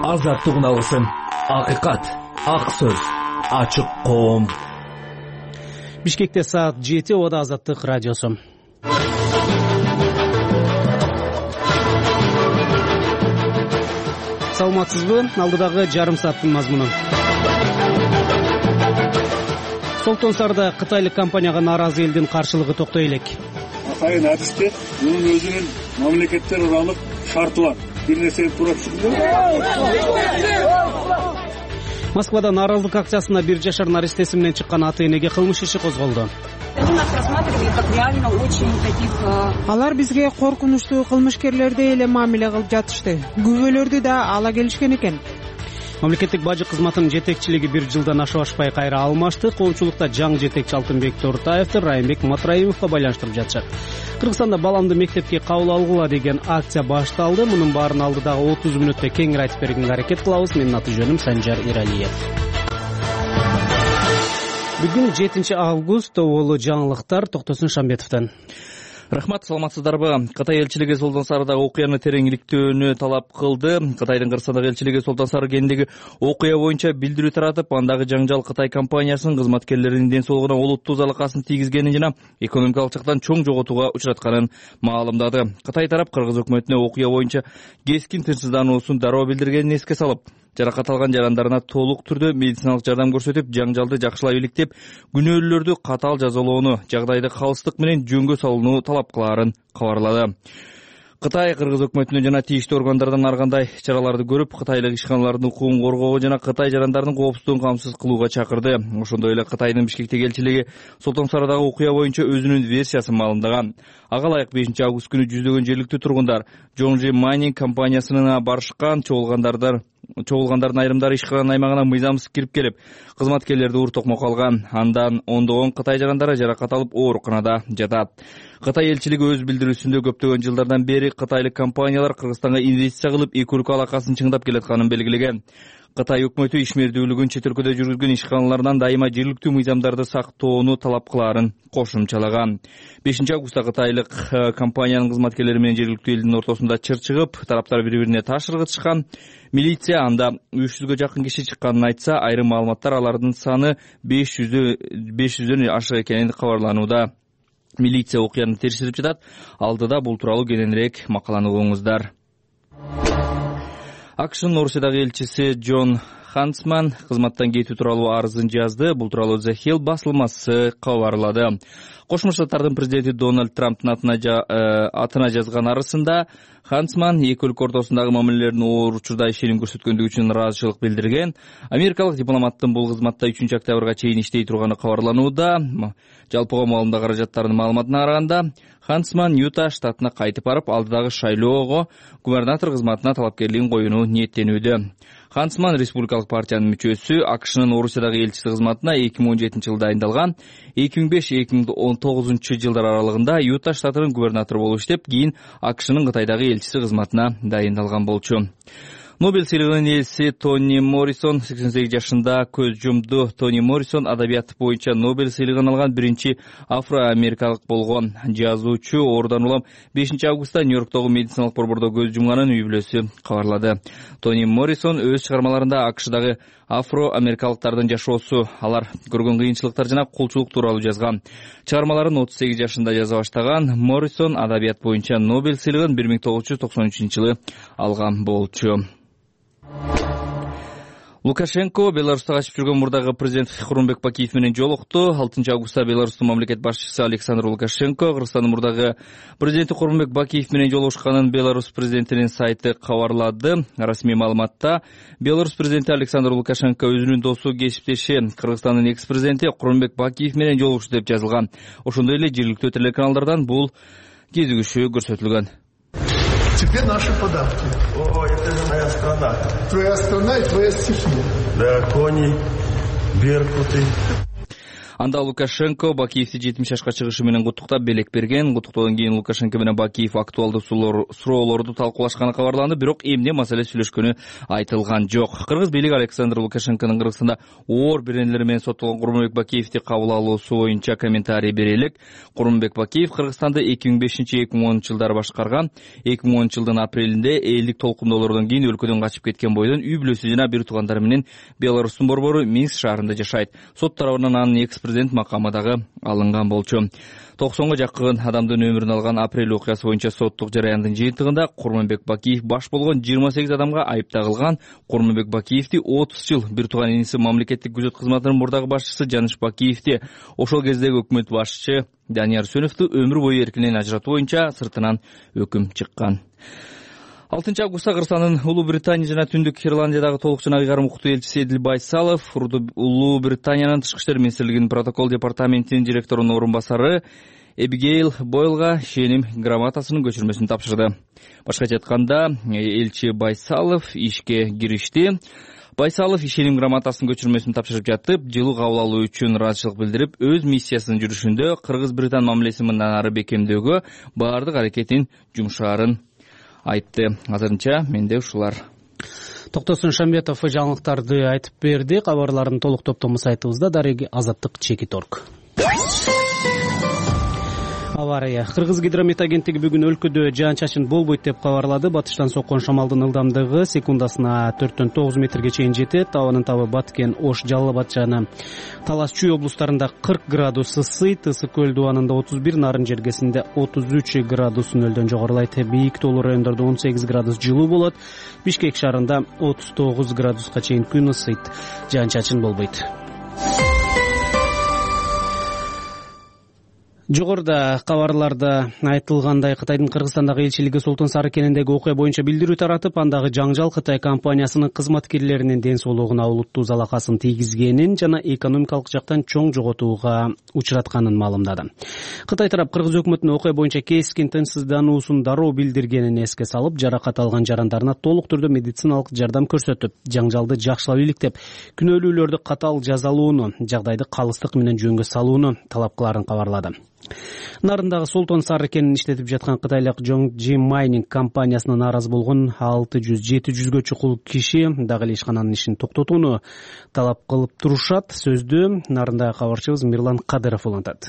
азаттыгын алсын. Акыйкат, ак сөз, ачык коом. Бишкекте саат 7, Ода Азаттык радиосу. Саламатсызбы? Алдыдагы жарым сааттын мазмуну. Солтон Сарда кытайлык компанияга нааразы элдин каршылыгы токтой элек. Атайын адисте мунун өзүнүн мамлекеттер уралык шарты бар. Бир нерсени туура түшүндүм. Москвада нааразылык акциясына 1 жашар наристеси менен чыккан ата-энеге кылмыш иши козголду. Алар бизге коркунучтуу кылмышкерлердей эле мамиле кылып жатышты. Күбөлөрдү да ала келишкен экен. Мамлекеттик бажы кызматынын жетекчилиги 1 жылдан ашпай кайра алмашты. Коомчулукта жаңы жетекчи Алтынбек Тортаевди Райымбек Матраимовго байланыштырып жатышат. Кыргызстанда баламды мектепке кабыл алгыла деген акция башталды. Мунун баарын алдыдагы 30 мүнөттө кеңири айтып бергенге аракет кылабыз. Менин аты жөнүм Санжар Иралиев. Бүгүн 7 август, болу жаңылыктар Токтосун Шамбетовдон. Рахмат, саламатсыздарбы? Кытай элчилиги Солтон Сарыдагы окуяны тереңиликтөөнү талап кылды. Кытайдын Кыргызстандагы элчилиги Солтон Сары кентиндеги окуя боюнча билдирүү таратып, андагы жаңжал Кытай компаниясынын кызматкерлеринин ден соолугуна олуттуу залакасын тийгизгенин жана экономикалык жактан чоң жоготууга учуратканын маалымдады. Кытай тарап Кыргыз өкмөтүнө окуя боюнча кескин тынчсыздануусун дароо билдиргенин эске салып, жаракат алган жарандарына толук түрдө медициналык жардам көрсөтүп, жаңжалды жакшылап иликтеп, күнөөлүүлөрдү катаал жазалоону, жагдайды калыстык менен жөнгө салууну талап кылаарын кабарлады. Кытай Кыргыз өкмөтүнө жана тийиштүү органдардан ар кандай чараларды көрүп, кытайлык ишканалардын укугун коргоого жана Кытай жарандарынын коопсуздугун камсыз кылууга чакырды. Ошондой эле Кытайдын Бишкектеги элчилиги Солтон Сарыдагы окуя боюнча өзүнүн версиясын маалымдаган. Ага ылайык 5 август күнү жүздөгөн жергиликтүү тургундар Жонжи Майнинг компаниясына барышкан. Чогулгандардын айрымдары ишкананын аймагына мыйзамсыз кирип келип, кызматкерлерди ур токмок алган. Андан ондогон Кытай жарандары жаракат алып ооруканада жатат. Кытай элчилиги өз билдирүүсүндө көптөгөн жылдардан бери кытайлык компаниялар Кыргызстанга инвестиция кылып, эки өлкө алакасын чыңдап келатканын белгилеген. Кытай өкмөтү ишмердүүлүгүн чет өлкөдө жүргүзгөн ишканалардан дайыма жергиликтүү мыйзамдарды сактоону талап кылаарын кошумчалаган. 5 августта кытайлык компаниянын кызматкерлери менен жергиликтүү элдин ортосунда чыр чыгып, тараптар бири-бирине таш ыргытышкан. Милиция анда 300гө жакын киши чыкканын айтса, айрым маалыматтар алардын саны 500дөн ашык экенин кабарланууда. Милиция окуяны териштирип жатат. Алдыда бул тууралуу кененирээк макаланы угуңуздар. АКШнын Орусиядагы элчиси Джон Хансман кызматтан кетүү тууралуу арызын жазды. Бул тууралуу The Hill басылмасы кабарлады. Кошмо Штаттардын президенти Дональд Трамптын атына жазган арызында Хансман эки өлкө ортосундагы мамилелердин оор учурда ишеним көрсөткөндүгү үчүн ыраазычылык билдирген. Америкалык дипломаттын бул кызматта 3 октябрга чейин иштей турганы кабарланууда. Жалпыга маалымда каражаттарынын маалыматына караганда, Хансман Юта штатына кайтып барып, алдыдагы шайлоого губернатор кызматына талапкерлигин коюуну ниеттенүүдө. Хансман Республикалык партиянын мүчөсү, АКШнын Орусиядагы элчиси кызматына 2017 жылы дайындалган. 2005-2019 жылдар аралыгында Юта штатынын губернатору болуп иштеп, кийин АКШнын Кытайдагы элчиси кызматына дайындалган болчу. Нобель сыйлыгынын ээси Тони Моррисон 88 жашында көз жумду. Тони Моррисон адабият боюнча Нобель сыйлыгын алган биринчи афро-америкалык болгон. Жазуучу ордон улам 5 августта Нью-Йорктогу медициналык борбордо көз жумганын үй бүлөсү кабарлады. Тони Моррисон өз чыгармаларында АКШдагы афро-америкалыктардын жашоосу, алар көргөн кыйынчылыктар жана кулчулук тууралуу жазган. Чыгармаларын 38 жашында жаза баштаган Моррисон адабият боюнча Нобель сыйлыгын 1993 жылы алган болчу. Лукашенко Беларуста качып жүргөн мурдагы президент Курманбек Бакиев менен жолукту. 6 августта Беларустун мамлекет башчысы Александр Лукашенко Кыргызстандын мурдагы президенти Курманбек Бакиев менен жолугушканын Беларусь президентинин сайты кабарлады. Расмий маалыматта Беларусь президенти Александр Лукашенко өзүнүн досу, кесиптеши Кыргызстандын экс-президенти Курманбек Бакиев менен жолугушту деп жазылган. Ошондой эле жергиликтүү телеканалдардан бул кезигишүү көрсөтүлгөн. Теперь наши подарки. О, это же моя страна. Твоя страна и твоя стихия. Да, кони, беркуты. Анда Лукашенко Бакиевди 70 жашка чыгышы менен куттуктап белек берген. Куттуктоодон кийин Лукашенко менен Бакиев актуалдуу суроолорду талкуулашканы кабарланды, бирок эмне маселе сүйлөшкөнү айтылган жок. Кыргыз бийлиги Александр Лукашенконун Кыргызстанда оор беренелери менен соттолгон Курманбек Бакиевди кабыл алуусу боюнча комментарий бере элек. Курманбек Бакиев Кыргызстанды 2005-2010 жылдары башкарган. 2010 жылдын апрелинде элдик толкундоолордон кийин өлкөдөн качып кеткен бойдон үй бүлөсү жана бир туугандары менен Беларустун борбору Минск шаарында жашайт. Сот тарабынан анын экс-президент макамы дагы алынган болчу. 90га жакын адамдын өмүрүн алган апрель окуясы боюнча соттук жараяндын жыйынтыгында Курманбек Бакиев баш болгон 28 адамга айып тагылган. Курманбек Бакиевди 30 жыл бир тууган иниси мамлекеттик күзөт кызматынын мурдагы башчысы Жаныш Бакиевди ошол кездеги өкмөт башчысы Данияр Сөнөвдү өмүр бою эркинен ажыратуу боюнча сыртынан өкүм чыккан. 6 августта Кыргызстандын Улуу Британия жана Түндүк Ирландиядагы толук жана ыйгарым укуктуу элчиси Эдил Байсалов Улуу Британиянын Тышкы иштер министрлигинин протокол департаментинин директорунун орун басары Эбигейл Бойлга ишеним грамотасынын көчүрмөсүн тапшырды. Башкача айтканда, элчи Байсалов ишке киришти. Байсалов ишеним грамотасынын көчүрмөсүн тапшырып жатып, жылуу кабыл алуу үчүн ыраазычылык билдирип, өз миссиясынын жүрүшүндө Кыргыз-Британ мамилесин мындан ары бекемдөөгө баардык аракетин жумшаарын айтты. Азырынча менде ушулар. Токтосун Шамбетов жаңылыктарды айтып берди. Кабарлардын толук топтому сайтыбызда дареги azаттык.org. Авария. Кыргыз гидромет агенттиги бүгүн өлкөдө жаан-чачын болбойт деп кабарлады. Батыштан соккон шамалдын ылдамдыгы секундасына 4-9 метрге чейин жетет. Абанын табы Баткен, Ош, Жалал Абад жана Талас Чүй облустарында 40 градус ысый, Тысы көл дубанында 31, Нарын жергесинде 33 градус нөлдөн жогорулайт. Бийик тоолуу райондордо 18 градус жылуу болот. Бишкек шаарында 39 градуска чейин күн ысыйт. Жаан-чачын болбойт. Жогоруда кабарларда айтылгандай, Кытайдын Кыргызстандагы элчилиги Солтон Сары кенендеги окуя боюнча билдирүү таратып, андагы жаңжал Кытай компаниясынын кызматкерлеринин ден соолугуна олуттуу залакасын тийгизгенин жана экономикалык жактан чоң жоготууга учуратканын маалымдады. Кытай тарап Кыргыз өкмөтүнө окуя боюнча кескин тынчсыздануусун дароо билдиргенин эске салып, жаракат алган жарандарына толук түрдө медициналык жардам көрсөтүп, жаңжалды жакшылап иликтеп, күнөөлүүлөрдү катаал жазалууну, жагдайды калыстык менен жөнгө салууну талап кыларын кабарлады. Нарындагы Солтон Сары кенин иштетип жаткан кытайлык Жоңжи Майнинг компаниясына нааразы болгон 600-700гө чукул киши дагы эле ишкананын ишин токтотууну талап кылып турушат. Сөздү Нарындагы кабарчыбыз Мирлан Кадыров улантат.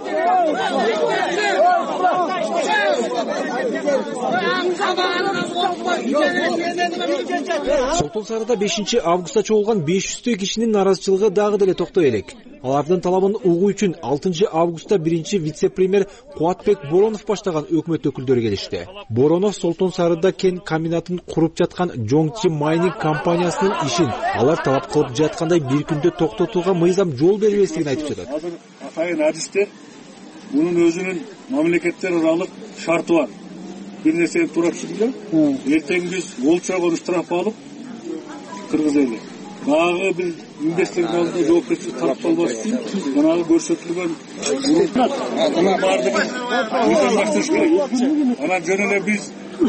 Солтон Сарыда 5 августта чогулган 500 кишинин наразычылыгы дагы деле токтой элек. Алардын талабын угуу үчүн 6 августта 1-вице-премьер Куатбек Боронов баштаган өкмөт өкүлдөрү келишти. Боронов Солтон Сарыда кен комбинатын куруп жаткан Жоңжи Майнинг компаниясынын ишин алар талап кылып жаткандай бир күндө токтотууга мыйзам жол бербестигин айтып жатат. Атайын адистер мунун өзүнүн мамлекеттер аралык шарты бар. Бир нерсени туура түшүндү. Эртең биз олчогон штраф алып Кыргыз эли дагы бир инвестордун алдында жоопкерчилик тарапталбаш үчүн жанагы көрсөтүлгөн анын баардыгын мыйзамдаштырыш керек. Анан жөн эле биз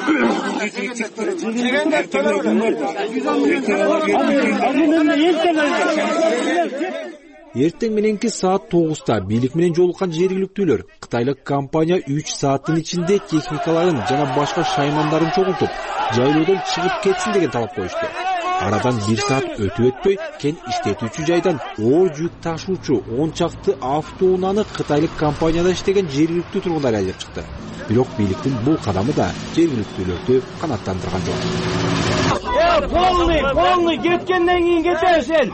Эртең мененки саат 9-та бийлик менен жолуккан жергиликтүүлөр кытайлык компания 3 сааттын ичинде техникаларын жана башка шаймандарын чогултуп, жайлоодон чыгып кетсин деген талап коюшту. Арадан 1 саат өтүп өтпөй кен иштетүүчү жайдан оор жүк ташуучу 10 чакты автоунааны кытайлык компанияда иштеген жергиликтүү тургундар айдап чыкты. Бирок бийликтин бул кадамы да жергиликтүүлөрдү канааттандырган жок. Полный кеткенден кийин кетесиң.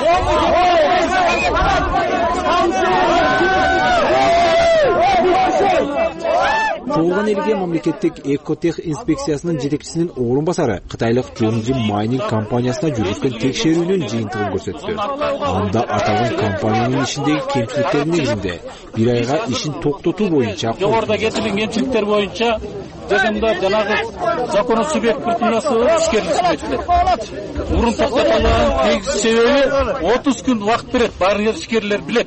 Чогулган элге мамлекеттик экотех инспекциясынын жетекчисинин орун басары кытайлык Жоңжи Майнинг компаниясына жүргүзгөн текшерүүнүн жыйынтыгын көрсөттү. Анда аталган компаниянын ишиндеги кемчиликтердин негизинде 1 айга ишин токтотуу боюнча жогоруда кетилген кемчиликтер боюнча жакында жанагы закону субъекттинасы ишкерлик этилет. Мурун токтотулган негизги себеби 30 күн убакыт берет, баары ишкерлер билет.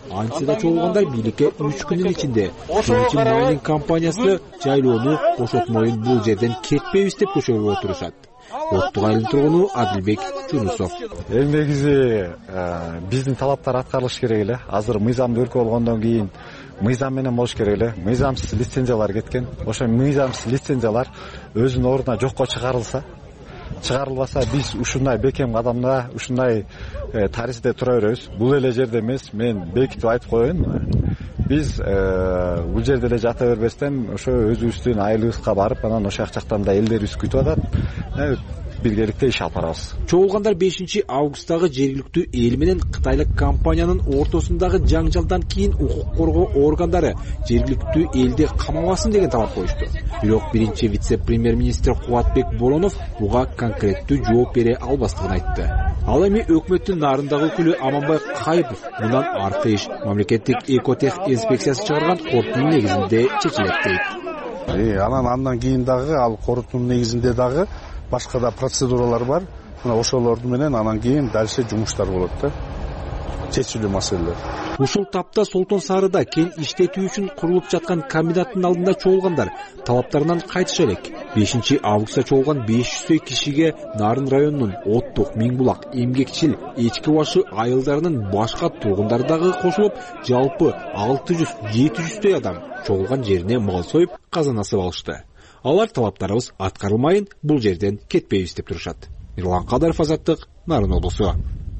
Антса да чогулгандар бийликке 3 күндүн ичинде Чоңчи майнинг компаниясы жайлоону бошотмоюн, бул жерден кетпейбиз деп көчөгө отурушат. Оттук айылдын тургуну Адилбек Жунусов. Эң негизи биздин талаптар аткарылыш керек эле. Азыр мыйзамдуу өлкө болгондон кийин мыйзам менен болуш керек эле. Мыйзамсыз лицензиялар кеткен. Ошо мыйзамсыз лицензиялар өзүнүн ордуна жокко чыгарылбаса биз ушундай бекем кадамда, ушундай тарихте тура беребиз. Бул эле жерде эмес, мен бекитип айтып коеюн. Биз бул жерде эле жата бербестен ошо өзүбүздүн айылыбызга барып, анан ошол жактан да элдерибиз күтүп атат. Биргеликте иш алып барабыз. Чогулгандар 5 августтагы жергиликтүү эл менен кытайлык компаниянын ортосундагы жаңжалдан кийин укук коргоо органдары жергиликтүү элди камабасын деген талап коюшту. Бирок биринчи вице-премьер-министр Кубатбек Боронов буга конкреттүү жооп бере албастыгын айтты. Ал эми өкмөттүн нарындагы өкүлү Аманбай Кайыпов мындан аркы иш мамлекеттик экотех инспекциясы чыгарган корутундун негизинде чечилет дейт. Андан кийин дагы ал корутундун негизинде дагы башка да процедуралар бар. Мына ошолорду менен анан кийин дальше жумуштар болот да. Чечилүү маселелер. Ушул тапта Солтон Сарыда кен иштетүү үчүн курулуп жаткан комбинаттын алдында чогулгандар талаптарынан кайтыша элек. 5 августта чогулган 500 кишиге Нарын районунун Оттук, Миңбулак, Эмгекчил, Эчки башы айылдарынын башка тургундары дагы кошулуп, жалпы 600-700 адам чогулган жерине мал союп, казан асып алышты. Алар талаптарыбыз аткарылмайын, бул жерден кетпейбиз деп турушат. Мирлан Кадаров, Азаттык, Нарын облусу.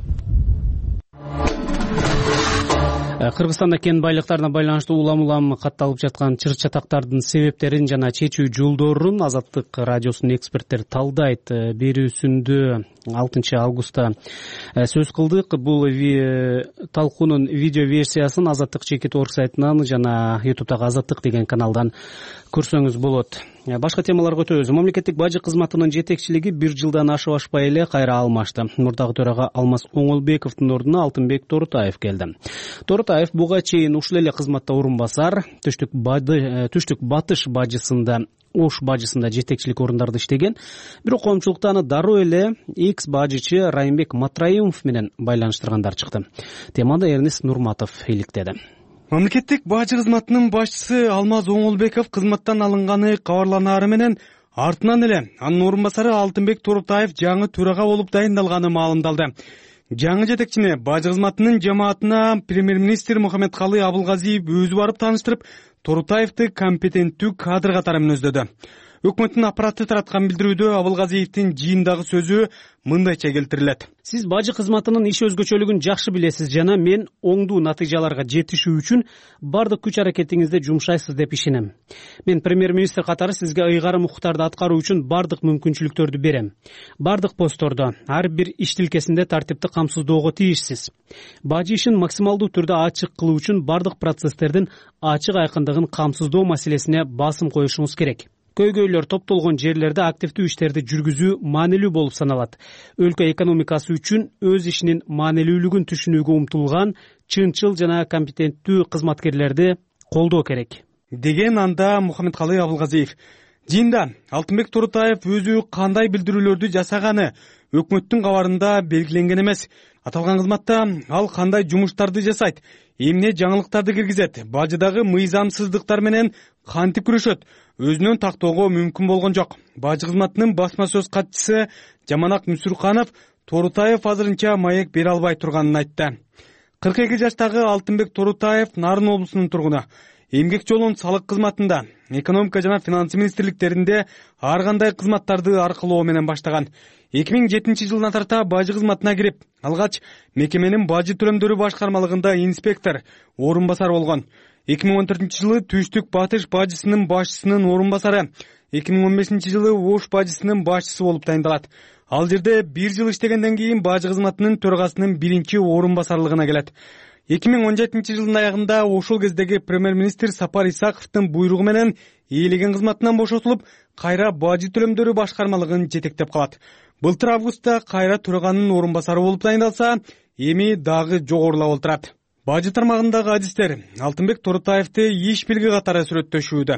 Кыргызстанда кен байлыктарына байланыштуу улам катталып жаткан чыр-чатактардын себептерин жана чечүү жолдорун Азаттык радиосунун эксперттери талдайт. Берүүсүндө 6 августта сөз кылдык. Бул талкуунун видео версиясын Азаттык Чекит.орг сайтынан жана YouTube'дагы Азаттык деген каналдан көрсөңүз болот. Башка темаларга өтөбүз. Мамлекеттик бажы кызматынын жетекчилиги 1 жылдан ашпай эле кайра алмашты. Мурдагы төрага Алмаз Оңолбековдун ордуна Алтынбек Торутаев келди. Торутаев буга чейин ушул эле кызматта орун басар, Түштүк Батыш бажысында, Ош бажысында жетекчилик орундарды иштеген. Бирок коомчулукта аны дароо эле экс бажычы Райымбек Матраимов менен байланыштыргандар чыкты. Темада Эрнис Нурматов иликтеди. Мамлекеттик бажы кызматынын башчысы Алмаз Оңолбеков кызматтан алынганы кабарланаары менен артынан эле анын орун басары Алтынбек Торутаев жаңы төрага болуп дайындалганы маалымдалды. Жаңы жетекчини бажы кызматынын жамаатына премьер-министр Мухаммедкалый Абылгазиев өзү барып тааныштырып, Торутаевди компетенттүү кадр катары мүнөздөдү. Өкмөттүн аппараты тараткан билдирүүдө Абылгазиевдин жыйындагы сөзү мындайча келтирилет. Сиз бажы кызматынын иш өзгөчөлүгүн жакшы билесиз жана мен оңдуу натыйжаларга жетишүү үчүн бардык күч аракетиңизде жумшайсыз деп ишенем. Мен премьер-министр катары сизге ыйгарым укуктарды аткаруу үчүн бардык мүмкүнчүлүктөрдү берем. Бардык постордо, ар бир иш тилкесинде тартипти камсыздоого тийишсиз. Бажы ишин максималдуу түрдө ачык кылуу үчүн бардык процесстердин ачык айкындыгын камсыздоо маселесине басым коюшуңуз керек. Көйгөйлөр топтолгон жерлерде активдүү иштерди жүргүзүү маанилүү болуп саналат. Өлкө экономикасы үчүн өз ишинин маанилүүлүгүн түшүнүүгө умтулган чынчыл жана компетенттүү кызматкерлерди колдоо керек, деген анда Мухаммедкалый Абылгазиев. Жыйында Алтынбек Торутаев өзү кандай билдирүүлөрдү жасаганы өкмөттүн кабарында белгиленген эмес. Аталган кызматта ал кандай жумуштарды жасайт, эмне жаңылыктарды киргизет, бажыдагы мыйзамсыздыктар менен кантип күрөшөт, өзүнөн тактоого мүмкүн болгон жок. Бажы кызматынын басма сөз катчысы Жаманак Мүсүрканов Торутаев азырынча маек бере албай турганын айтты. 42 жаштагы Алтынбек Торутаев Нарын облусунун тургуну. Эмгек жолун салык кызматында, экономика жана финансы министрликтеринде ар кандай кызматтарды аркылоо менен баштаган. 2007 жылдан тарта бажы кызматына кирип, алгач мекеменин бажы төлөмдөрү башкармалыгында инспектор, орун басар болгон. 2014 жылы Түштүк Батыш бажысынын башчысынын орун басары, 2015 жылы Ош бажысынын башчысы болуп дайындалат. Ал жерде 1 жыл иштегенден кийин бажы кызматынын төрагасынын биринчи орун басарлыгына келет. 2017 жылдын аягында ошол кездеги премьер-министр Сапар Исаковдун буйругу менен ээлеген кызматынан бошотулуп, кайра бажы төлөмдөрү башкармалыгын жетектеп калат. Былтыр августта кайра төраганын орун басары болуп дайындалса, эми дагы жогорулап олтурат. Бажы тармагындагы адистер Алтынбек Торутаевди иш билги катары сүрөттөшүүдө.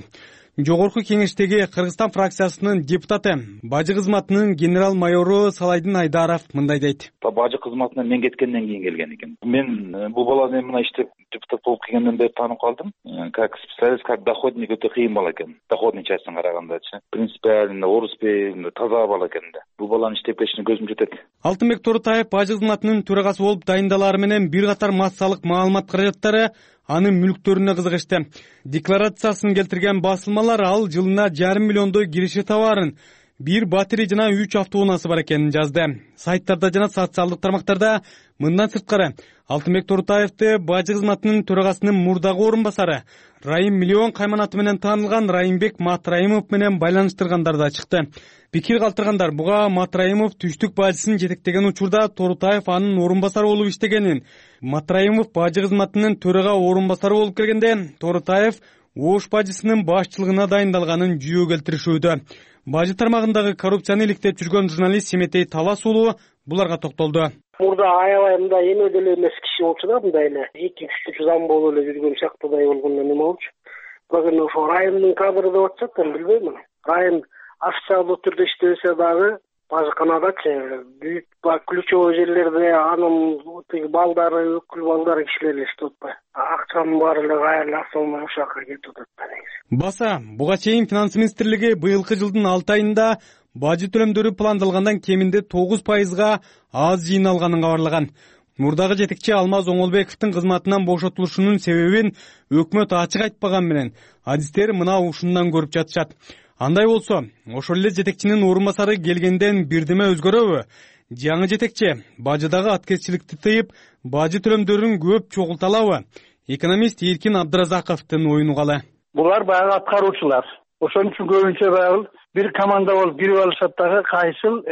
Жогорку кеңештеги Кыргызстан фракциясынын депутаты, бажы кызматынын генерал майору Салайдын Айдаров мындай дейт. Бажы кызматына мен кеткенден кийин келген экен. Мен бул баланы мына иштеп депутат болуп келгенден бери таанып калдым. Как специалист, как доходник өтө кыйын бала экен. Доходный частына карагандачы. Принципиально, оруспей, таза бала экен да. Бул баланын иштеп кетишине көзүм жетет. Алтынбек Торутаев бажы кызматынын төрагасы болуп дайындалары менен бир катар массалык маалымат каражаттары анын мүлктөрүнө кызыгышты. Декларациясын келтирген басылмалар ал жылына 1,5 миллиондой кириши товарын, 1 батарея жана 3 автоунаасы бар экенин жазды. Сайттарда жана социалдык тармактарда мындан сырткары Алтынбек Торутаевди бажы кызматынын төрагасынын мурдагы орун басары Райым Миллион кайманаты менен таанылган Райымбек Матраимов менен байланыштыргандар да чыкты. Пикир калтыргандар буга Матраимов түштүк бажысын жетектеген учурда Торутаев анын орун басары болуп иштегенин, Матраимов бажы кызматынын төрага орун басары болуп келгенде Торутаев Ош бажысынын башчылыгына дайындалганын жүйө келтиришүүдө. Бажы тармагындагы коррупцияны иликтеп жүргөн журналист Семетей Талас уулу буларга токтолду. Мурда аябай мындай эме деле эмес киши болчу да, мындай эле 2-3 зам болуп эле жүргөн сыяктуудай болгондо неме болчу. Бирок ошо Райымдын кадры деп атышат, мен билбейм. Райым официалдуу түрдө иштесе дагы бажыканадачы бүт ключевой жерлерде анын тиги балдары, өкүл балдары кишилер эле иштеп атпайбы. Акчанын баары эле кайра асылмай ошол жака кетип атат негизи. Баса, буга чейин финанс министрлиги быйылкы жылдын 6 айында бажы төлөмдөрү пландалгандан кеминде 9%га аз жыйналганын кабарлаган. Мурдагы жетекчи Алмаз Оңолбековдун кызматынан бошотулушунун себебин өкмөт ачык айтпаган менен адистер мына ушундан көрүп жатышат. Андай болсо, ошол эле жетекчинин орун басары келгенден бирдеме өзгөрөбү? Жаңы жетекчи бажыдагы аткезчиликти тыйып, бажы төлөмдөрүн көп чогулталабы? Экономист Эркин Абдыразаковдун оюну калы. Булар баягы аткаруучулар. Ошон үчүн көбүнчө баягы бир команда болуп кирип алышат дагы, кайсыл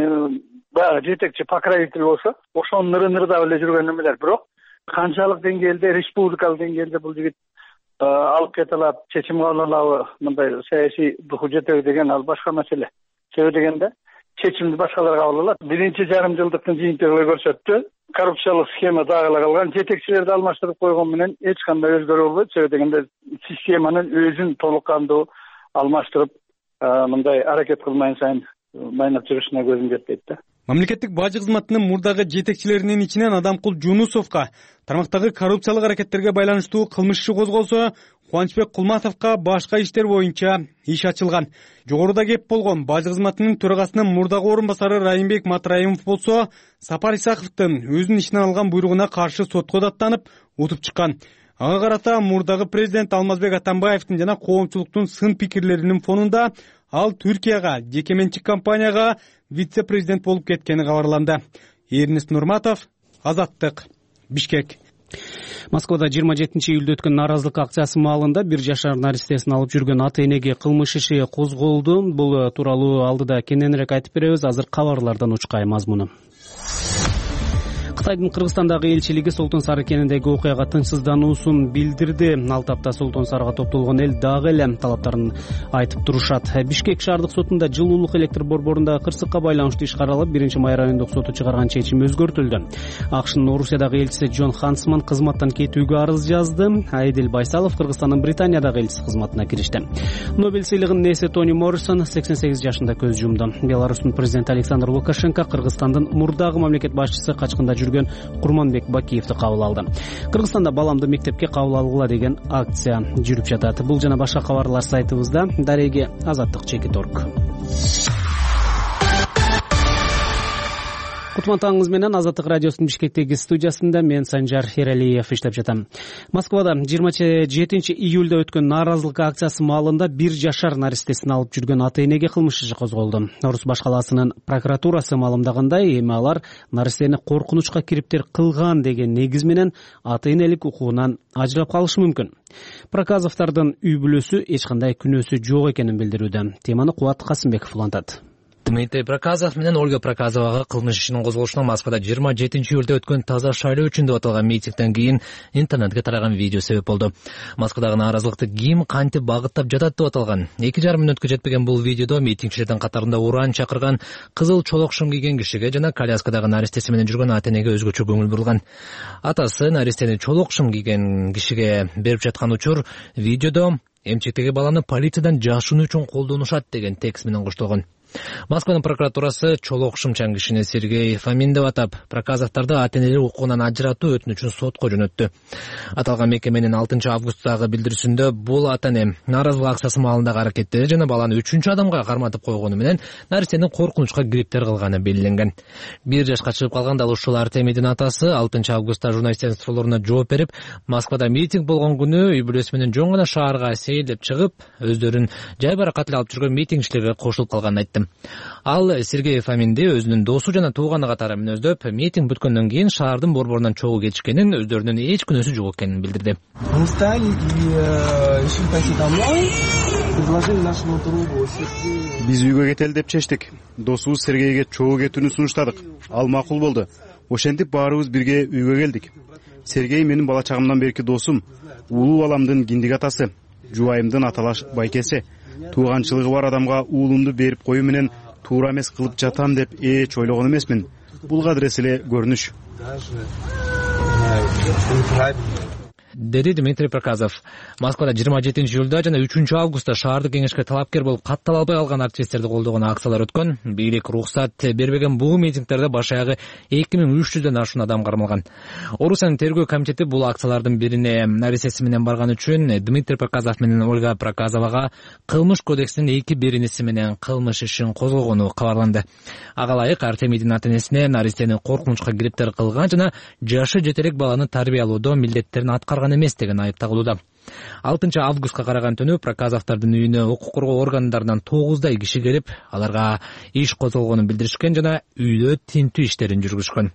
баягы жетекчи покровитель болсо, ошонун ныры-нырдап эле жүргөн эмелер. Бирок канчалык деңгээлде, республикалык деңгээлде бул жигит алып кете алат, чечим кабыл алабы, мындай саясий духу жетеби деген ал башка маселе. Себеби дегенде чечимди башкалар кабыл алат. 1,5 жылдыктын жыйынтыгы көрсөттү. Коррупциялык схема дагы эле калган. Жетекчилерди алмаштырып койгон менен эч кандай өзгөрүү болбойт. Себеби дегенде системанын өзүн толук кандуу алмаштырып, мындай аракет кылмайын сайын майнап жүрүшүнө көзүм жетпейт да. Мамлекеттик бажы кызматынын мурдагы жетекчилеринин ичинен Адамкул Жунусовго тармактагы коррупциялык аракеттерге байланыштуу кылмыш иши козголсо, Кубанычбек Кулматовго башка иштер боюнча иш ачылган. Жогоруда кеп болгон бажы кызматынын төрагасынын мурдагы орун басары Райымбек Матраимов болсо, Сапар Исаковдун өзүнүн ишинен алган буйругуна каршы сотко даттанып, утуп чыккан. Ага карата мурдагы президент Алмазбек Атамбаевдин жана коомчулуктун сын пикирлеринин фонунда ал Түркияга, жеке менчик компанияга вице-президент болуп кеткени кабарланды. Эрнест Нурматов, Азаттык, Бишкек. Москвада 27-июлда өткөн нааразылык акциясы маалында 1 жашар наристесин алып жүргөн ата-энеге кылмыш иши козголду. Бул тууралуу алдыда кененирээк айтып беребиз. Азыр кабарлардан учкай мазмуну. Кытайдын Кыргызстандагы элчилиги Солтон Сары кениндеги окуяга тынчсыздануусун билдирди. 6 апта Солтон Сарыга топтолгон эл дагы эле талаптарын айтып турушат. Бишкек шаардык сотунда жылуулук электр борборунда кырсыкка байланыштуу иш каралып, 1-май райондук соту чыгарган чечим өзгөртүлдү. АКШнын Орусиядагы элчиси Джон Хансман кызматтан кетүүгө арыз жазды. Айдил Байсалов Кыргызстандын Британиядагы элчиси кызматына киришти. Нобель сыйлыгынын ээси Тони Моррисон 88 жашында көз жумду. Беларустун президенти Александр Лукашенко Кыргызстандын мурдагы мамлекет башчысы качкында жүргөн Курманбек Бакиевди кабыл алды. Кыргызстанда баламды мектепке кабыл алгыла деген акция жүрүп жатат. Бул жана башка кабарлар сайтыбызда. Дареги Азаттык Чекиторг. Кутман менен Азаттык радиосунун Бишкектеги студиясында мен Санжар Эралиев иштеп жатам. Москвада 27-июлда өткөн нааразылык акциясы маалында 1 жашар наристесин алып жүргөн ата-энеге кылмыш иши козголду. Орус баш калаасынын прокуратурасы маалымдагандай, эми алар наристени коркунучка кириптер кылган деген негиз менен ата-энелик укугунан ажырап калышы мүмкүн. Проказовдордун үй бүлөсү эч кандай күнөөсү жок экенин билдирүүдө. Теманы Кубат Касымбеков улантат. Дмитрий Проказов менен Ольга Проказовага кылмыш ишинин козголушуна Москвада 27-июлда өткөн таза шайлоо үчүн деп аталган митингден кийин интернетке тараган видео себеп болду. Москвадагы нааразылыкты ким кантип багыттап жатат деп аталган 2,5 мүнөткө жетпеген бул видеодо митингчилердин катарында уран чакырган, кызыл чолок шым кийген кишиге жана коляскадагы наристеси менен жүргөн ата-энеге өзгөчө көңүл бурулган. Атасы наристени чолок шым кийген кишиге берип жаткан учур видеодо эмчектеги баланы полициядан жашынуу үчүн колдонушат деген текст менен коштолгон. Москванын прокуратурасы чолок шымчан кишини Сергей Фомин деп атап, Проказовдорду ата-энелер укугунан ажыратуу өтүнүчүн сотко жөнөттү. Аталган мекеменин 6 августтагы билдирүүсүндө бул ата-эне нааразылык акциясы маалындагы аракеттери жана баланы 3 адамга карматып койгону менен наристенин коркунучка кириптер кылганы белгиленген. 1 жашка чыгып калган дал ушул Артемидин атасы 6 августта журналисттердин суроолоруна жооп берип, Москвада митинг болгон күнү үй бүлөсү менен жоң гана шаарга сейилдеп чыгып, өздөрүн жай баракат эле алып жүргөн митингчилерге кошулуп калганын айтты. Ал Сергей Фоминди өзүнүн досу жана тууганы катары мүнөздөп, митинг бүткөндөн кийин шаардын борборунан чогуу кетишкенин, өздөрүнүн эч күнөөсү жок экенин билдирди. Биз үйгө кетели деп чечтик. Досубуз Сергейге чогуу кетүүнү сунуштадык. Ал макул болду. Ошентип баарыбыз бирге үйгө келдик. Сергей менин бала чагымдан берки досум, улуу баламдын киндик атасы, жубайымдын аталаш байкеси. Тууганчылыгы бар адамга уулумду берип коюу менен туура эмес кылып жатам деп эч ойлогон эмесмин. Бул кадырес эле көрүнүш. Деди Дмитрий Проказов. Москвада 27 июлда жана 3 августта шаардык кеңешке талапкер болуп каттала албай калган активисттерди колдогон акциялар өткөн. Бийлик уруксат бербеген бул митингдерде баш аягы 2300дөн ашуун адам кармалган. Орусиянын тергөө комитети бул акциялардын бирине наристеси менен барган үчүн Дмитрий Проказов менен Ольга Проказовага кылмыш кодексинин 2-бириниси менен кылмыш ишин козгогону кабарланды. Ага ылайык Артемидин ата-энесине наристени коркунучка кириптер кылган жана жашы жете элек баланы тарбиялоодо милдеттерин аткарган эмес деген айып тагылууда. 6 августка караган түнү Проказовдордун үйүнө укук коргоо органдарынан 9 киши келип, аларга иш козголгонун билдиришкен жана үйдө тинтүү иштерин жүргүзүшкөн.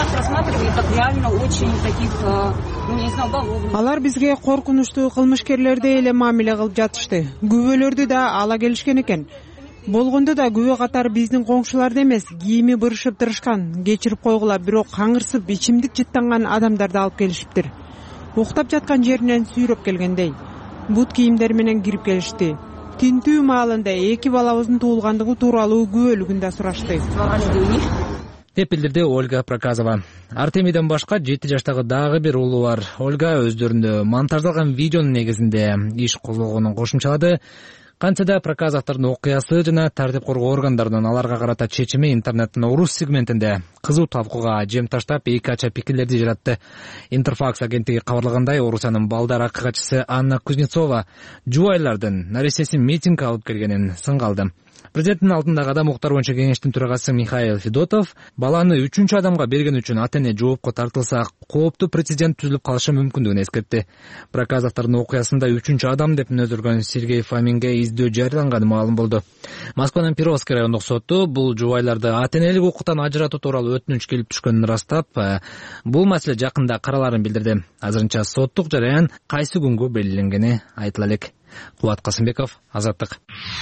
Алар бизге коркунучтуу кылмышкерлердей эле мамиле кылып жатышты. Күбөлөрдү да ала келишкен экен. Болгондо да күбө катары биздин коңшуларды эмес, кийими бырышып тырышкан, кечирип койгула, бирок каңырсып ичимдик жыттанган адамдарды алып келишиптир. Уктап жаткан жеринен сүйрөп келгендей. Бут кийимдер менен кирип келишти. Тинтүү маалында 2 балабыздын туулгандыгы тууралуу күбөлүгүн да сурашты. Деп билдирди Ольга Проказова. Артемиден башка 7 жаштагы дагы бир уулу бар. Ольга өздөрүндө монтаждалган видеонун негизинде иш козголгонун кошумчалады. Кантсе да Проказовдордун окуясы жана тартип коргоо органдарынын аларга карата чечими интернеттин орус сегментинде кызуу талкууга жем таштап, эки ача пикирлерди жаратты. Интерфакс агенттиги кабарлагандай, Орусиянын балдар акыгачысы Анна Кузнецова жубайлардын наристесин митинг алып келгенин сынга алды. Президенттин алдындагы адам укуктар боюнча кеңештин төрагасы Михаил Федотов баланы 3 адамга берген үчүн ата-эне жоопко тартылса, кооптуу прецедент түзүлүп калышы мүмкүндүгүн эскертти. Проказовдордун окуясында 3 адам деп мүнөздөлгөн Сергей Фоминге издөө жарыяланганы маалым болду. Москванын Перовский райондук соту бул жубайларды ата-энелик укуктан ажыратуу тууралуу өтүнүч келип түшкөнүн ырастап, бул маселе жакында караларын билдирди. Азырынча соттук жараян кайсы күнгө белгиленгени айтыла элек. Кубат Касымбеков, Азаттык.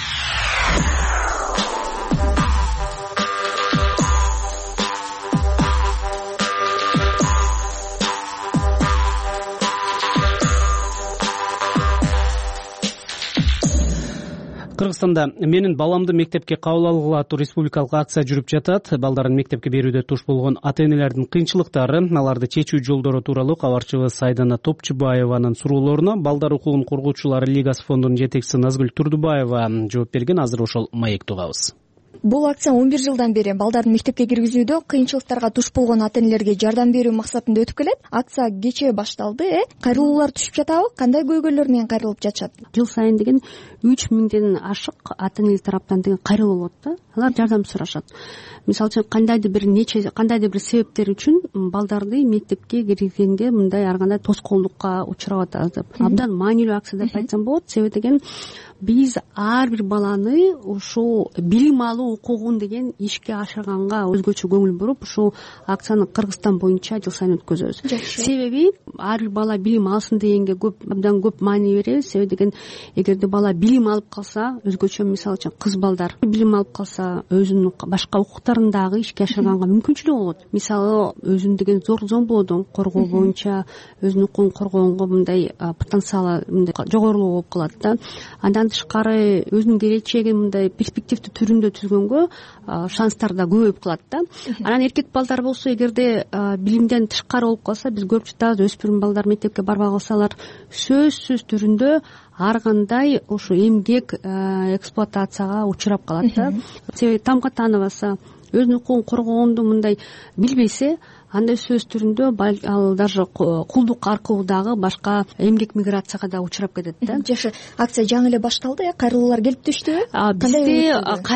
Кыргызстанда менин баламды мектепке кабыл алгыла аттуу республикалык акция жүрүп жатат. Балдарын мектепке берүүдө туш болгон ата-энелердин кыйынчылыктары, аларды чечүү жолдору тууралуу кабарчыбыз Айдана Топчубаеванын суроолоруна балдар укугун коргоочулары лигасы фондунун жетекчиси Назгүл Турдубаева жооп берген. Азыр ошол маекти угабыз. Бул акция 11 жылдан бери балдарды мектепке киргизүүдө кыйынчылыктарга туш болгон ата-энелерге жардам берүү максатында өтүп келет. Акция кечээ башталды. Кайрылуулар түшүп жатабы? Кандай көйгөйлөр менен кайрылып жатышат? Жыл сайын деген 3000ден ашык ата-энелер тараптан деген кайрылуу болот да. Алар жардам сурашат. Мисалы үчүн кандайдыр бир себептер үчүн балдарды мектепке киргизгенде мындай ар кандай тоскоолдукка учурап атат деп. Абдан маанилүү акция деп айтсам болот. Себеби деген биз ар бир баланы ушул билим алуу укугун деген ишке ашырганга өзгөчө көңүл буруп, ушул акцияны Кыргызстан боюнча жыл сайын өткөзөбүз. Себеби ар бир бала билим алсын дегенге абдан көп маани беребиз. Себеби деген эгерде бала билим алып калса, өзгөчө мисалы үчүн кыз балдар билим алып калса, өзүнүн башка укуктарын дагы ишке ашырганга мүмкүнчүлүгү болот. Мисалы өзүн деген зор зомбулоодон коргоо боюнча өзүнүн укугун коргогонго мындай потенциалы мындай жогорулуу болуп калат да. Андан андан тышкары өзүнүн келечегин мындай перспективдүү түрүндө түзгөнгө шанстар да көбөйүп калат да. Анан эркек балдар болсо, эгерде билимден тышкары болуп калса, биз көрүп жатабыз, өспүрүм балдар мектепке барбай калсалар сөзсүз түрүндө ар кандай ушу эмгек эксплуатацияга учурап калат да. Себеби тамга тааныбаса, өзүнүн укугун коргоонду мындай билбесе, андай сөз түрүндө ал даже кулдук аркылуу дагы башка эмгек миграцияга да учурап кетет да. Жашы акция жаңы эле башталды, кайрылуулар келип түштүбү? Бизде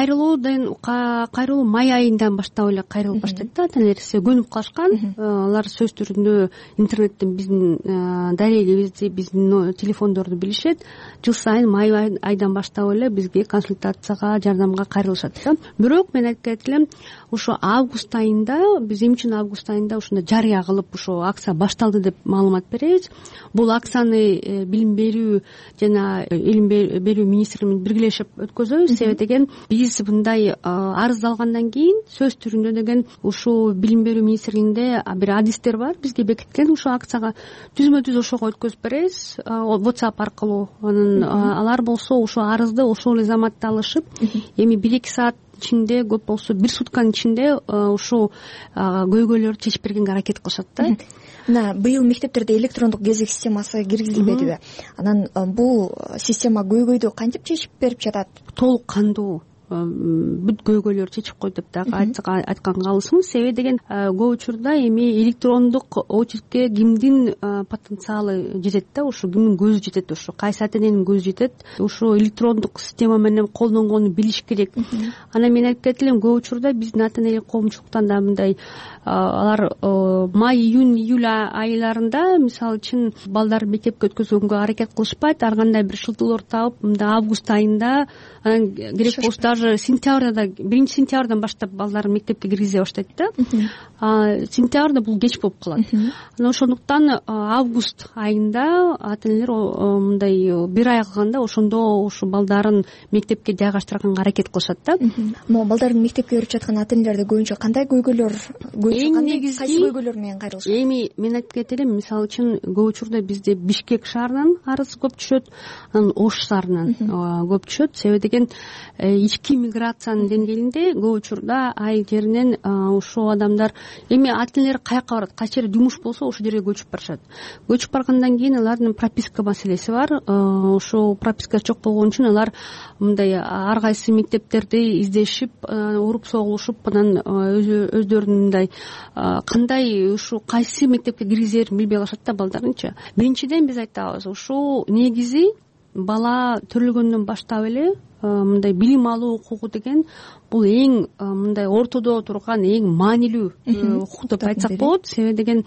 кайрылуу май айынан баштап эле кайрылып баштайт да. Анан көнүп калышкан, алар сөз түрүндө интернеттен биздин дарегибизди, биздин телефондорду билишет. Жыл сайын май айдан баштап эле бизге консультацияга, жардамга кайрылышат да. Бирок мен айтып кетелем, ошо август айында, биз эмне үчүн август айында ушундай жарыя кылып ошо акция башталды деп маалымат беребиз. Бул акцияны билим берүү жана илим берүү министрлиги менен биргелешип өткөзөбүз. Себеби деген биз мындай арыз алгандан кийин сөз түрүндө деген ушул билим берүү министрлигинде бир адистер бар, бизге бекиткен. Ушул акцияга түзмө түз ошого өткөзүп беребиз WhatsApp аркылуу. Анан алар болсо ушул арызды ошол эле заматта алышып, эми 1-2 саат ичинде, көп болсо 1 сутканын ичинде ушул көйгөйлөрдү чечип бергенге аракет кылышат да. Мына быйыл мектептерде электрондук кезек системасы киргизилбедиби? Анан бул система көйгөйдү кантип чечип берип жатат? Толук кандуу бүт көйгөйлөрдү чечип койт деп дагы айтканга алысың. Себеби деген көп учурда эми электрондук очередке кимдин потенциалы жетет да, ушу кимдин көзү жетет, ушу кайсы ата эненин көзү жетет, ушу электрондук система менен колдонгонду билиш керек. Анан мен айтып кетелем, көп учурда биздин ата энелик коомчулуктан да мындай алар май, июнь, июль айларында мисалы үчүн балдар мектепке өткөзгөнгө аракет кылышпайт, ар кандай бир шылтоолорду таап, мындай август айында, анан керек болсо даже сентябрда, 1-сентябрдан баштап балдар мектепке киргизе баштайт да. Сентябрда бул кеч болуп калат. Анан ошондуктан август айында ата энелер мындай бир ай калганда ошондо ушу балдарын мектепке жайгаштырганга аракет кылышат да. Могу балдардын мектепке барып жаткан ата энелерде көбүнчө кандай көйгөйлөр, кайсы көйгөйлөр менен кайрылышат? Эми мен айтып кетелим, мисалы үчүн көп учурда бизде Бишкек шаарынан арыз көп түшөт, анан Ош шаарынан көп түшөт. Себеби деген ички миграциянын деңгээлинде көп учурда айыл жеринен ушул адамдар эми ата энелер каяка барат, кайсы жерде жумуш болсо ошол жерге көчүп барышат. Көчүп баргандан кийин алардын прописка маселеси бар. Ошол прописка жок болгон үчүн алар мындай ар кайсы мектептерди издешип, уруп согулушуп, анан өздөрүнүн мындай кандай ушу кайсы мектепке киргизерин билбей калышат да балдарынчы. Биринчиден биз айтабыз, ушул негизи бала төрөлгөндөн баштап эле мындай билим алуу укугу деген бул эң мындай ортодо турган эң маанилүү укук деп айтсак болот. Себеби деген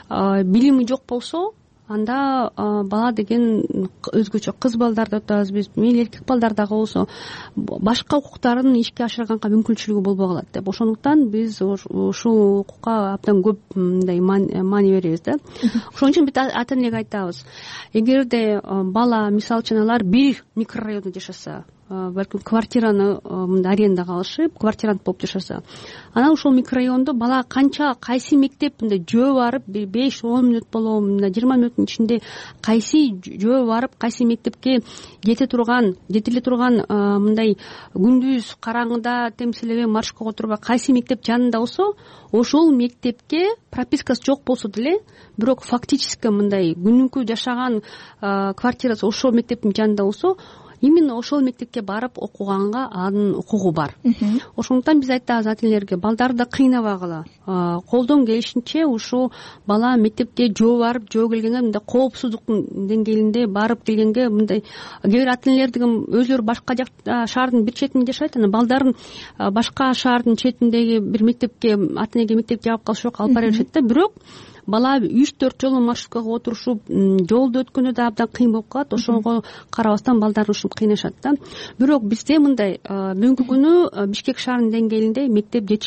билими жок болсо, анда бала деген өзгөчө кыз балдарды атабыз биз, мейли эркек балдар дагы болсо башка укуктарын ишке ашырганга мүмкүнчүлүгү болбой калат деп. Ошондуктан биз ушул укукка абдан көп мындай маани беребиз да. Ошон үчүн биз ата энеге айтабыз, эгерде бала мисалы үчүн алар бир микрорайондо жашаса, балким квартираны арендага алышып, квартирант болуп жашаса, анан ушул микрорайондо бала канча, кайсы мектеп мындай жөө барып, 5-10 мүнөт болобу, мындай 20 мүнөттүн ичинде кайсы жөө барып, кайсы мектепке жетиле турган мындай күндүз караңгыда темселебей маршрутка отурбай кайсы мектеп жанында болсо, ошол мектепке пропискасы жок болсо деле, бирок фактически мындай күнүмкү жашаган квартирасы ошол мектептин жанында болсо, именно ошол мектепке барып окуганга анын укугу бар. Ошондуктан биз айтабыз ата энелерге, балдарды кыйнабагыла, колдон келишинче ушул бала мектепте жөө барып, жөө келгенге мындай коопсуздуктун деңгээлинде барып келгенге мындай кээ бир ата энелер деген өзүлөрү башка жакта шаардын бир четинде жашайт, анан балдарын башка шаардын четиндеги бир мектепке, ата энеге мектепти жаап калыш жок, алып бара беришет да. Бирок бала 3-4 жолу маршруткага отурушуп, жолду өткөндө да абдан кыйын болуп калат. Ошого карабастан балдар ушинтип кыйнашат да. Бирок бизде мындай бүгүнкү күнү Бишкек шаарынын деңгээлинде мектеп жетишпейт.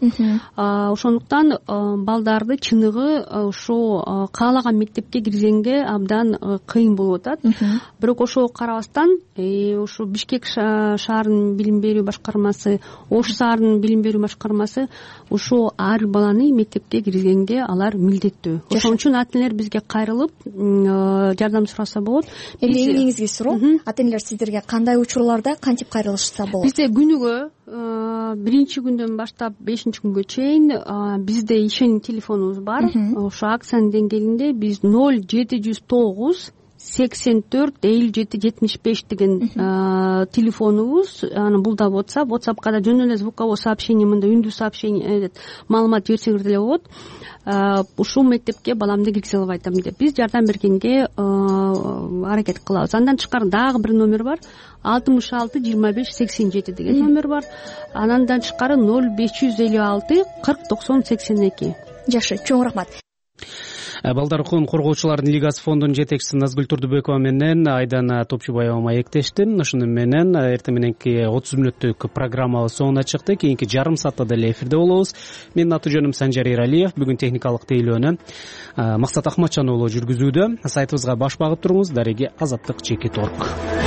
ошондуктан балдарды чыныгы ошо каалаган мектепке киргизгенге абдан кыйын болуп атат. Бирок ошого карабастан ошо Бишкек шаарынын билим берүү башкармасы, Ош шаарынын билим берүү башкармасы ошо ар баланы мектепке киргизгенге алар милдеттүү. Ошон үчүн ата энелер бизге кайрылып жардам сураса болот. Эми эң негизги суроо, ата энелер сиздерге кандай учурларда кантип кайрылышса болот? Бизде күнүгө 1-күндөн баштап 5-күнгө чейин бизде ишеним телефонубуз бар. Ошо акциянын деңгээлинде биз 0709 84 57 75 деген телефонубуз. Аны бул да WhatsApp-ка да жөн эле звуковой сообщение, мында үндүү сообщение маалымат жиберсеңер деле болот. Ушул мектепке баламды киргизе албай атам деп биз жардам бергенге аракет кылабыз. Андан тышкары дагы бир номер бар. 66 25 87 деген номер бар. Андан тышкары 0556 40 90 82. Жакшы, чоң рахмат. Балдар укугун коргоочулардын лигасы фондунун жетекчиси Назгүл Турдубекова менен Айдана Топчубаева маектешти. Ошону менен эртең мененки 30 мүнөттүк программабыз соңуна чыкты. Кийинки жарым саатта деле эфирде болобуз. Менин аты жөнүм Санжар Эралиев. Бүгүн техникалык тейлөөнү Максат Ахматжан уулу жүргүзүүдө. Сайтыбызга баш багып туруңуз. Дареги Азаттык @org.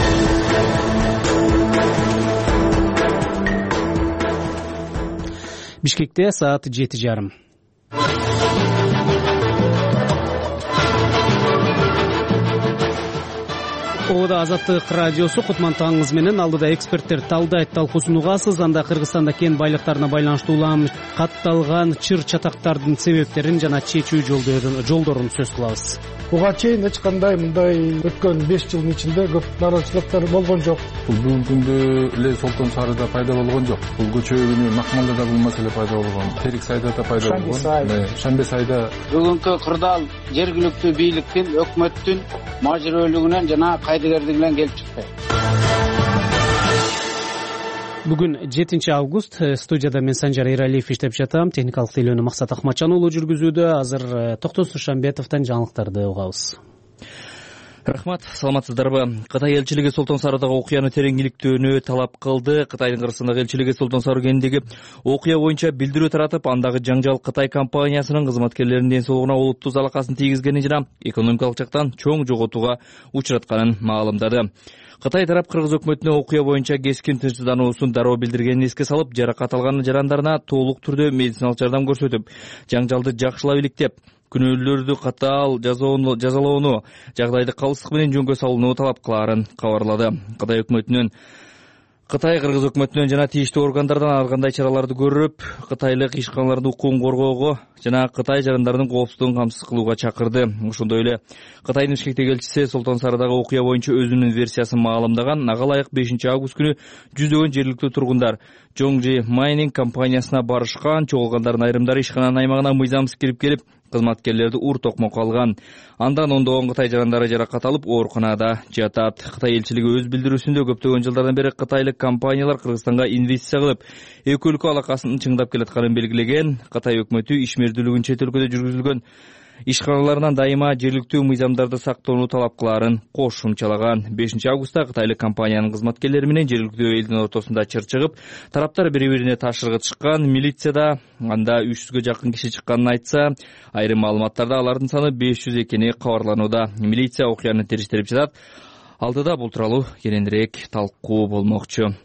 Бишкекте саат 7:30. Ода Азаттык радиосу Кутман таңыңыз менен алдыда эксперттер талдайт талкуусын угасыз. Анда Кыргызстанда кен байлыктарына байланыштуу улам катталган чыр чатактардын себептерин жана чечүү жолдорун сөз кылабыз. Буга чейин эч кандай мындай өткөн 5 жылдын ичинде көп нааразычылыктар болгон жок. Бул бүгүнкү күндө эле Солтон шаарында пайда болгон жок. Бул көчөгүнү Макмалда да бул маселе пайда болгон. Терик сайда да пайда болгон. Шамбе сайда. Бүгүнкү кырдаал жергиликтүү бийликтин, өкмөттүн мажбүрөлүгүнөн жана кайдыгерлигинен келип чыкты. Бүгүн 7 август. Студияда мен Санжар Эралиев иштеп жатам. Техникалык тейлөөнү Максат Ахматжан уулу жүргүзүүдө. Азыр Токтон Сушанбетовдон жаңылыктарды угабыз. Рахмат, саламатсыздарбы? Кытай элчилиги Солтон Сарыдагы окуяны терең иликтөөнү талап кылды. Кытайдын Кыргызстандагы элчилиги Солтон Сары кентиндеги окуя боюнча билдирүү таратып, андагы жаңжал Кытай компаниясынын кызматкерлеринин ден соолугуна олуттуу залакасын тийгизгени жана экономикалык жактан чоң жоготууга учратканын маалымдады. Кытай тарап Кыргыз өкмөтүнө окуя боюнча кескин тынчсыздануусун дароо билдиргенин эске салып, жаракат алган жарандарына толук түрдө медициналык жардам көрсөтүп, жаңжалды жакшылап иликтеп, күнөөлөрдү катаал жазалоону, жагдайды калыстык менен жөнгө салууну талап кылаарын кабарлады. Кытай Кыргыз өкмөтүнөн жана тийиштүү органдардан ар кандай чараларды көрүп, кытайлык ишканалардын укугун коргоого жана Кытай жарандарынын коопсуздугун камсыз кылууга чакырды. Ошондой эле Кытайдын Бишкектеги элчиси Солтон Сарыдагы окуя боюнча өзүнүн версиясын маалымдаган. Ага ылайык 5 август күнү жүздөгөн жергиликтүү тургундар Жоңжи Майнинг компаниясына барышкан. Чогулгандардын айрымдары ишкананын аймагына мыйзамсыз кирип келип, кызматкерлерди ур токмокко алган. Андан ондогон Кытай жарандары жаракат алып, ооруканада жатат. Кытай элчилиги өз билдирүүсүндө көптөгөн жылдардан бери кытайлык компаниялар Кыргызстанга инвестиция кылып, эки өлкө алакасын чыңдап келатканын белгилеген. Кытай өкмөтү ишмердүүлүгүн чет өлкөдө жүргүзүлгөн ишканаларынан дайыма жергиликтүү мыйзамдарды сактоону талап кылаарын кошумчалаган. 5 августта кытайлык компаниянын кызматкерлери менен жергиликтүү элдин ортосунда чыр чыгып, тараптар бири-бирине ташыргытышкан. Милицияда анда 300гө жакын киши чыкканын айтса, айрым маалыматтарда алардын саны 500 экени кабарланууда. Милиция окуяны териштирип жатат. Алдыда бул тууралуу кененирээк талкуу болмокчу.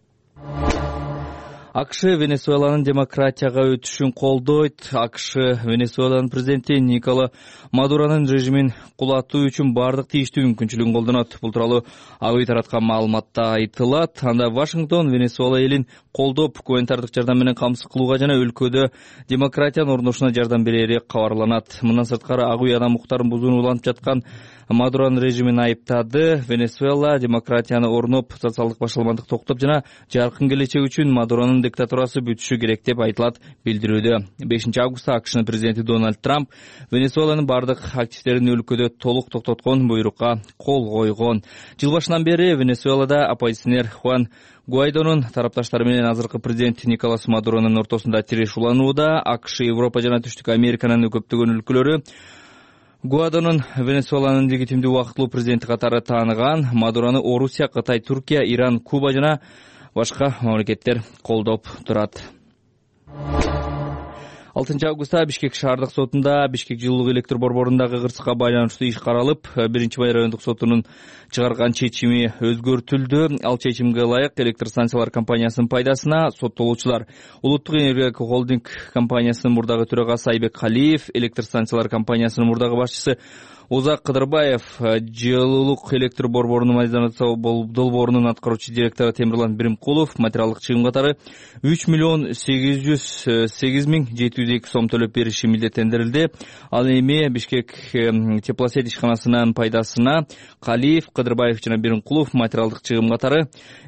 АКШ Венесуэланын демократияга өтүшүн колдойт. АКШ Венесуэланын президенти Николас Мадуронун режимин кулатуу үчүн бардык тийиштүү мүмкүнчүлүгүн колдонот. Бул тууралуу ак үй тараткан маалыматта айтылат. Анда Вашингтон Венесуэла элин колдоп, гуманитардык жардам менен камсыз кылууга жана өлкөдө демократиянын орношуна жардам берери кабарланат. Мындан сырткары ак үй адам укуктарын бузууну улантып жаткан Мадурон режимин айыптады. Венесуэла демократияны орноп, социалдык башаламандык токтоп жана жаркын келечек үчүн Мадуронун диктатурасы бүтүшү керек деп айтылат билдирүүдө. 5 августта АКШнын президенти Дональд Трамп Венесуэланын бардык активдерин өлкөдө толук токтоткон буйрукка кол койгон. Жыл башынан бери Венесуэлада оппозиционер Хуан Гуайдонун тарапташтары менен азыркы президент Николас Мадуронун ортосунда тиреш уланууда. АКШ, Европа жана Түштүк Американын көптөгөн өлкөлөрү Гуайдонун Венесуэланын легитимдүү убактылуу президенти катары тааныган. Мадурону Орусия, Кытай, Туркия, Иран, Куба жана башка мамлекеттер колдоп турат. 6 августта Бишкек шаардык сотунда Бишкек жылуулук электр борборундагы кырсыкка байланыштуу иш каралып, 1-Май райондук сотунун чыгарган чечими өзгөртүлдү. Ал чечимге ылайык электр станциялар компаниясынын пайдасына соттолуучулар Улуттук энергия холдинг компаниясынын мурдагы төрагасы Айбек Калиев, электр станциялар компаниясынын мурдагы башчысы Озак Кыдырбаев, жылуулук электр борборунун модернизация долбоорунун аткаруучу директору Темирлан Биримкулов материалдык чыгым катары 3,808,702 сом төлөп бериши милдеттендирилди. Ал эми Бишкек теплосет ишканасынын пайдасына Калиев, Кыдырбаев жана Биримкулов материалдык чыгым катары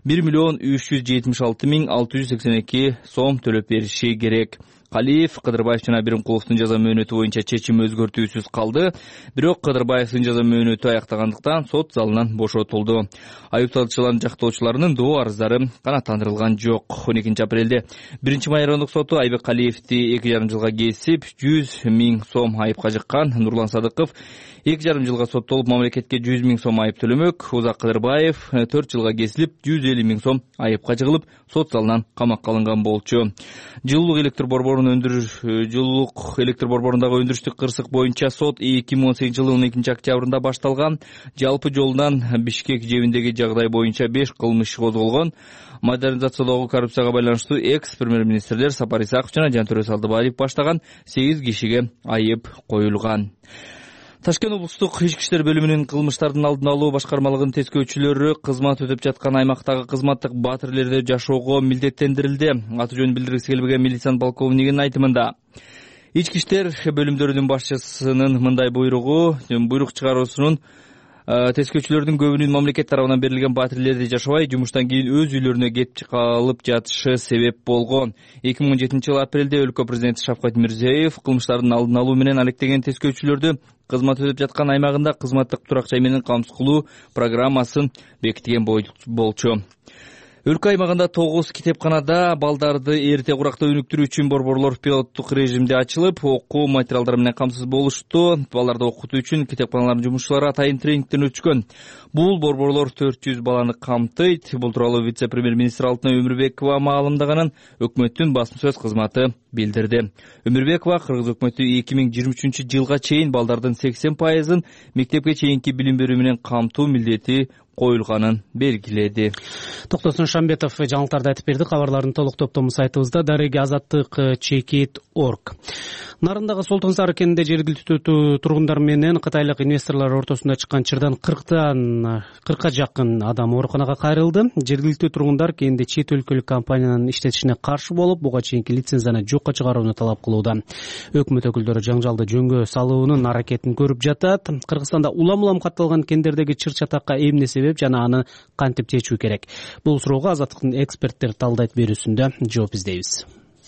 1,376,682 сом төлөп бериши керек. Калиев, Кыдырбаев жана Биримкуловдун жаза мөөнөтү боюнча чечим өзгөртүүсүз калды. Бирок Кыдырбаевдин жаза мөөнөтү аяктагандыктан сот залынан бошотулду. Айыпталуучулардын жактоочуларынын доо арыздары канааттандырылган жок. 12 апрелде 1-Май райондук соту Айбек Калиевди 2,5 жылга кесип 100 000 сом айыпка жыккан. Нурлан Садыков 2,5 жылга соттолуп мамлекетке 100 000 сом айып төлөмөк. Озак Кыдырбаев 4 жылга кесилип 150 000 сом айыпка жыгылып сот залынан камакка алынган болчу. Жылуулук электр борборундагы өндүрүштүк кырсык боюнча сот 2018 жылы 12 октябрында башталган. Жалпы жолунан Бишкек жебиндеги жагдай боюнча 5 кылмыш козголгон. Модернизациядагы коррупцияга байланыштуу экс-премьер-министрлер Сапар Исаков жана Жантөре Салдыбаев баштаган 8 кишиге айып коюлган. Ташкент облустук ички иштер бөлүмүнүн кылмыштардын алдын алуу башкармалыгынын тескөөчүлөрү кызмат өтөп жаткан аймактагы кызматтык батирлерди жашоого милдеттендирилди. Аты жөнүн билдиргиси келбеген милициянын полковнигинин айтымында ички иштер бөлүмдөрүнүн башчысынын мындай буйрук чыгаруусунун тескөөчүлөрдүн көбүнүн мамлекет тарабынан берилген батирлерди жашабай жумуштан кийин өз үйлөрүнө кетип калып жатышы себеп болгон. 2017 жылы апрелде өлкө президенти Шавкат Мирзиёев кылмыштардын алдын алуу менен алектеген тескөөчүлөрдү кызмат өтөп жаткан аймагында кызматтык турак жай менен камсыз кылуу программасын бекиткен болчу. Өлкө аймагында 9 китепканада балдарды эрте куракта өнүктүрүү үчүн борборлор пилоттук режимде ачылып, окуу материалдары менен камсыз болушту. Балдарды окутуу үчүн китепканалардын жумушчулары атайын тренингден өткөн. Бул борборлор 400 баланы камтыйт. Бул тууралуу вице-премьер-министр Алтынай Өмүрбекова маалымдаганын өкмөттүн басма сөз кызматы билдирди. Өмүрбекова кыргыз өкмөтү 2023 жылга чейин балдардын 80%ын мектепке чейинки билим берүү менен камтуу милдети коюлганын белгиледи. Токтосун Шамбетов жаңылыктарды айтып берди. Кабарлардын толук топтому сайтыбызда daregi-azаттык.chekit.org. Нарындагы Солтон Сары кенинде жергиликтүү тургундар менен кытайлык инвесторлор ортосунда чыккан чырдан 40ка жакын адам ооруканага кайрылды. Жергиликтүү тургундар кенде чет өлкөлүк компаниянын иштетишине каршы болуп, буга чейинки лицензияны жокко чыгарууну талап кылууда. Өкмөт өкүлдөрү жаңжалды жөнгө салуунун аракетин көрүп жатат. Кыргызстанда улам-улам катталган кендердеги чыр-чатакка эмне себеп жана аны кантип чечүү керек? Бул суроого Азаттыктын эксперттер талдайт берүүсүндө жооп издейбиз.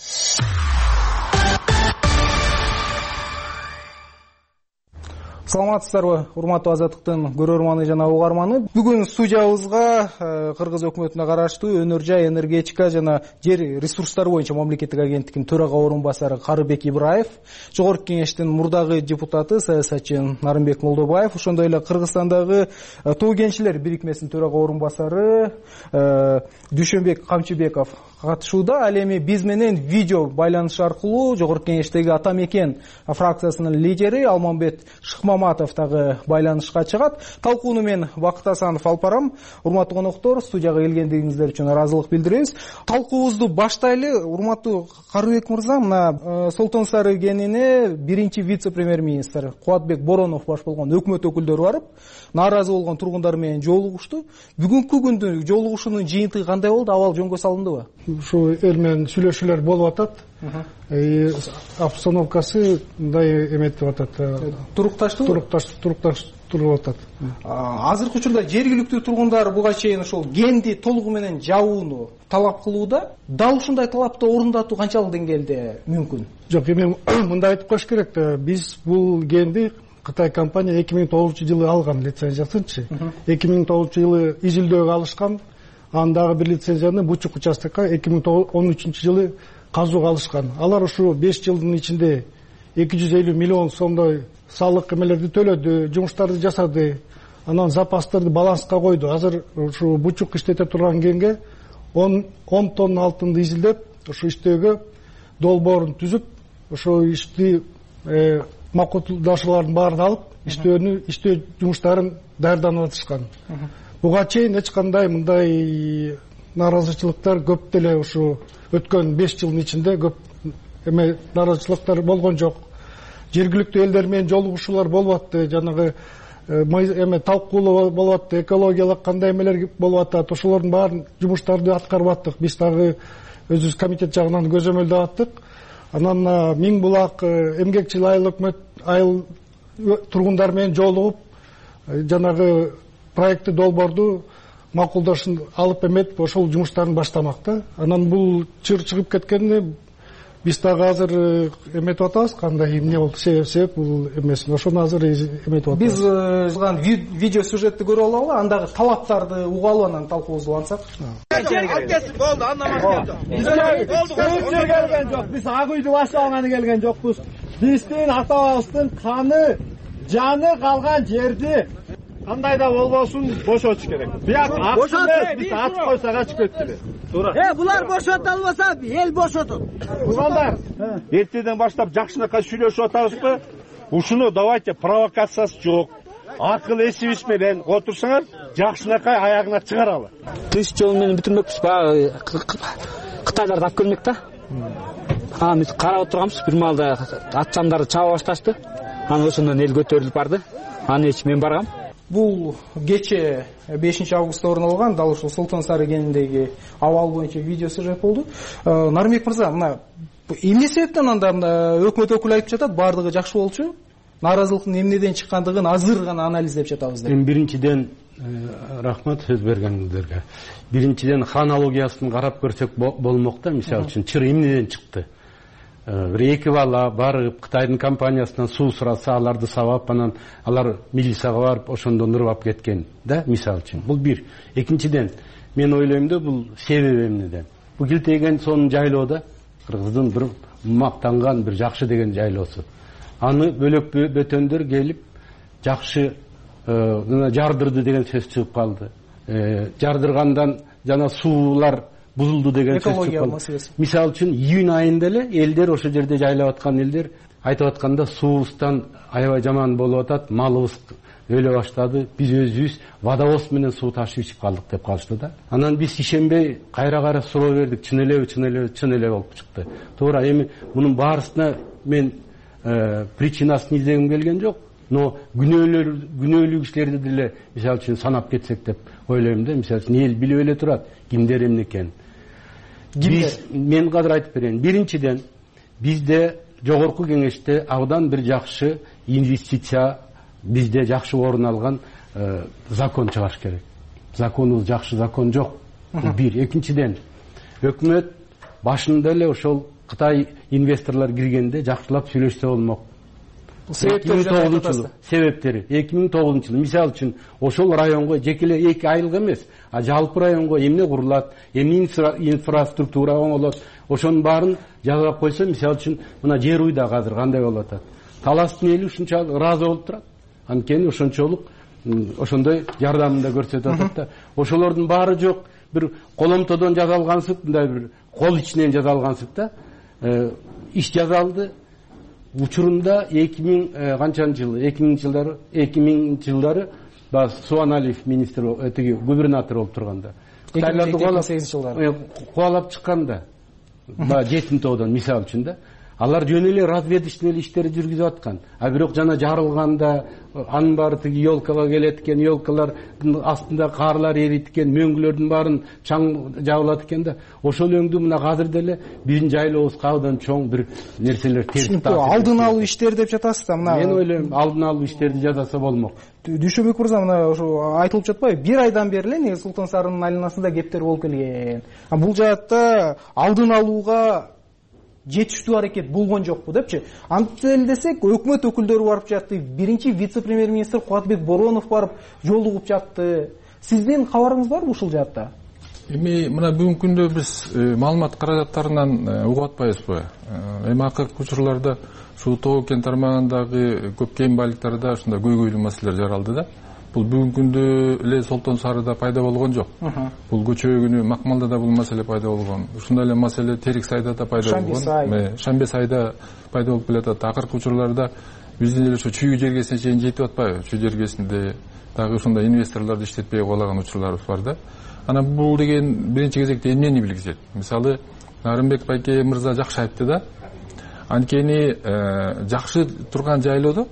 Саламатсыздарбы, урматтуу Азаттыктын көрөрманы жана угарманы. Бүгүн студиябызга Кыргыз өкмөтүнө караштуу өнөр жай, энергетика жана жер ресурстары боюнча мамлекеттик агенттиктин төрага орун басары Карыбек Ибраев, Жогорку кеңештин мурдагы депутаты саясатчы Нарымбек Молдобаев, ошондой эле Кыргызстандагы Тоо кенчилер бирикмесинин төрага орун басары Дүйшөнбек Камчыбеков катышууда. Ал эми биз менен видео байланыш аркылуу Жогорку кеңештеги Ата Мекен фракциясынын лидери Алмамбет Шыкмаматов дагы байланышка чыгат. Талкууну мен Бакыт Асанов алып барам. Урматтуу коноктор, студияга келгендигиңиздер үчүн ыраазылык билдиребиз. Талкуубузду баштайлы. Урматтуу Карыбек мырза, мына Солтон Сары кенине биринчи вице-премьер-министр Кубатбек Боронов баш болгон өкмөт өкүлдөрү барып, нааразы болгон тургундар менен жолугушту. Бүгүнкү күндө жолугушуунун жыйынтыгы кандай болду? Абал жөнгө салындыбы? Ушу эл менен сүйлөшүүлөр болуп атат. Обстановкасы мындай эметип атат. Турукташтырылып атат. Азыркы учурда жергиликтүү тургундар буга чейин ошол кенди толугу менен жабууну талап кылууда. Дал ушундай талапты орундатуу канчалык деңгээлде мүмкүн? Жок, эми мындай айтып коюш керек. Биз бул кенди Кытай компания 2009 жылы алган лицензиясынчы. 2009 жылы июлдөгө алышкан. Андагы бир лицензияны Бучук участокко 2013 жылы казууга алышкан. Алар ушу 5 жылдын ичинде 250 миллион сомдой салык эмелерди төлөдү, жумуштарды жасады. Анан запастарды баланска койду. Азыр ушу Бучук иштете турган кенге 10 тонна алтынды изилдеп, ушу иштөөгө долбоорун түзүп, ошо ишти макулдашуулардын баарын алып иштөө жумуштарын даярданып атышкан. Буга чейин эч кандай мындай нааразычылыктар көп деле ушу өткөн 5 жылдын ичинде көп нааразычылыктар болгон жок. Жергиликтүү элдер менен жолугушуулар болуп атты, жанагы талкуулоо болуп атты, экологиялык кандай эмелер болуп атат, ошолордун баарын жумуштарды аткарып аттык. Биз дагы өзүбүз комитет жагынан көзөмөлдөп аттык. Анан Миң Булак эмгекчил айыл тургундар менен жолугуп жанагы проекти долбоорду макулдашын алып эметип ошол жумуштарын баштамак. Анан бул чыр чыгып кеткенди биз дагы азыр эметип атабыз, кандай эмне болду, себеп бул эмесин. Ошону азыр эметип атабыз. Биз жазган видео сюжетти көрүп алалы, андагы талаптарды угуп алып анан талкуубузду улантсак. Болду, андан башка келген жок. Биз ак үйдү башка алганы келген жокпуз. Биздин ата-бабабыздын каны, жаны калган жерди кандай да болбосун бошотуш керек. Бияк акчы биз ачып койсок ачып кетти. Туура. Булар бошото албаса, эл бошотот. Угандар, эртеден баштап жакшынакай сүйлөшүп атабызбы? Ушуну давайте провокациясы жок. Акыл эсибиз менен отурсаңар, жакшынакай аягына чыгаралы. Тыш жолу менен бүтүрмөкпүз, баягы Кытайларды алып келмек да. Биз карап отурганбыз, бир маалда атчандарды чаба башташты. Анан ошондон эл көтөрүлүп барды. Анан мен баргам. Бул кече 5 августта орун алган, дал ушул Султан Сары кениндеги абал боюнча видео сюжет болду. Нарымбек мырза, мына эмне себептен анда өкмөт өкүлү айтып жатат, бардыгы жакшы болчу? Нааразылыктын эмнеден чыккандыгын азыр гана анализдеп жатабыз деп. Биринчиден рахмат сөз бергениңерге. Биринчиден хронологиясын карап көрсөк болмок да, мисалы үчүн чыр эмнеден чыкты. Бир эки бала барып Кытайдын компаниясынан суу сураса, аларды сабап, анан алар милицияга барып ошондон урап кеткен да, мисалы үчүн. Бул бир. Экинчиден, мен ойлойм да, бул себеби эмнеден. Бул Килтеген сонун жайлоодо, Кыргыздын бир мактанган, бир жакшы деген жайлоосу. Аны бөлөк бөтөндөр келип жакшы жардырды деген сөз чыгып калды. Жардыргандан жана суулар бузулду деген сөз чыгып калды. Мисалы үчүн июнь айында эле элдер ошол жерде жайлап аткан элдер айтып атканда суубуздан аябай жаман болуп атат, малыбыз өлө баштады, биз өзүбүз водовоз менен суу ташып ичип калдык деп калышты да. Анан биз ишенбей кайра суроо бердик, чын эле болуп чыкты. Туура, эми мунун баарысына мен причинасын издегим келген жок, но күнөөлүү кишилерди деле мисалы үчүн санап кетсек деп ойлойм да. Мисалы үчүн эл билип эле турат кимдер эмне экен. Мен кадыр айтып берейин. Биринчиден, бизде жогорку кеңеште абдан бир жакшы инвестиция, бизде жакшы орун алган закон чыгаш керек. Законубуз жакшы закон жок. Бир. Экинчиден, өкмөт башында эле ошол Кытай инвесторлор киргенде жакшылап сүйлөшсө болмок. Себептери 2009 жылы мисалы үчүн ошол районго жекеле 2 айылга эмес, а жалпы районго эмне курулат, эмне инфраструктура оңолот, ошонун баарын жазып койсо, мисалы үчүн мына жер уйда азыр кандай болуп атат. Таластын эли ушунча ыраазы болуп турат. Анткени ошончолук ошондой жардамын да көрсөтүп атат да. Ошолордун баары жок, бир коломтодон жазалгансып, мындай бир кол ичинен жазалгансып да. Иш жазалды. Учурунда 2000 канчанчы жылы, 2000 жылдары Суаналиев министр, губернатор болуп турганда. 2008 жылдары. Кубалап чыкканда, 7-тоодон мисалы үчүн да. Алар жөн эле разведочный иштерди жүргүзүп аткан. А бирок жана жарылганда анын баары тиги елкага келет экен, елкалардын астында карлар эрийт экен, мөңгүлөрдүн баарын чаң жабылат экен да. Ошол өңдү мына азыр деле биздин жайлообузга абдан чоң бир нерселер терс. Алдын алуу иштери деп жатасыз да, мына. Мен ойлойм, алдын алуу иштерди жасаса болмок. Дүйшөбек мырза, мына ошо айтылып жатпайбы? Бир айдан бери эле негизи Султан Сарынын айланасында кептер болуп келген. Бул жаатта алдын алууга жетиштүү аракет болгон жокпу депчи. Антел десек, өкмөт өкүлдөрү барып жатты, биринчи вице-премьер-министр Кубатбек Боронов барып жолугуп жатты. Сиздин кабарыңыз барбы ушул жаатта? Эми мына бүгүнкү күндө биз маалымат каражаттарынан угуп атпайбызбы? Эми акыркы учурларда ушул Тоо кен тармагындагы көп кен байлыктарда ушундай көйгөйлүү маселелер жаралды да. бул бүгүнкү күндө эле Солтон Сарыда пайда болгон жок. Бул көчөгүнү Макмалда бул маселе пайда болгон. Ушундай эле маселе Терек сайда да пайда болгон. Шамбе сайда пайда болуп келатат. Акыркы учурларда биздин эле ошо чүй жергесине чейин жетип атпайбы? Чүй жергесинде дагы ушундай инвесторлорду иштетпей койгон учурларыбыз бар да. Анан бул деген биринчи кезекте эмнени билгизет? Мисалы, Нарымбек байке мырза жакшы айтты да. Анткени жакшы турган жайлоодо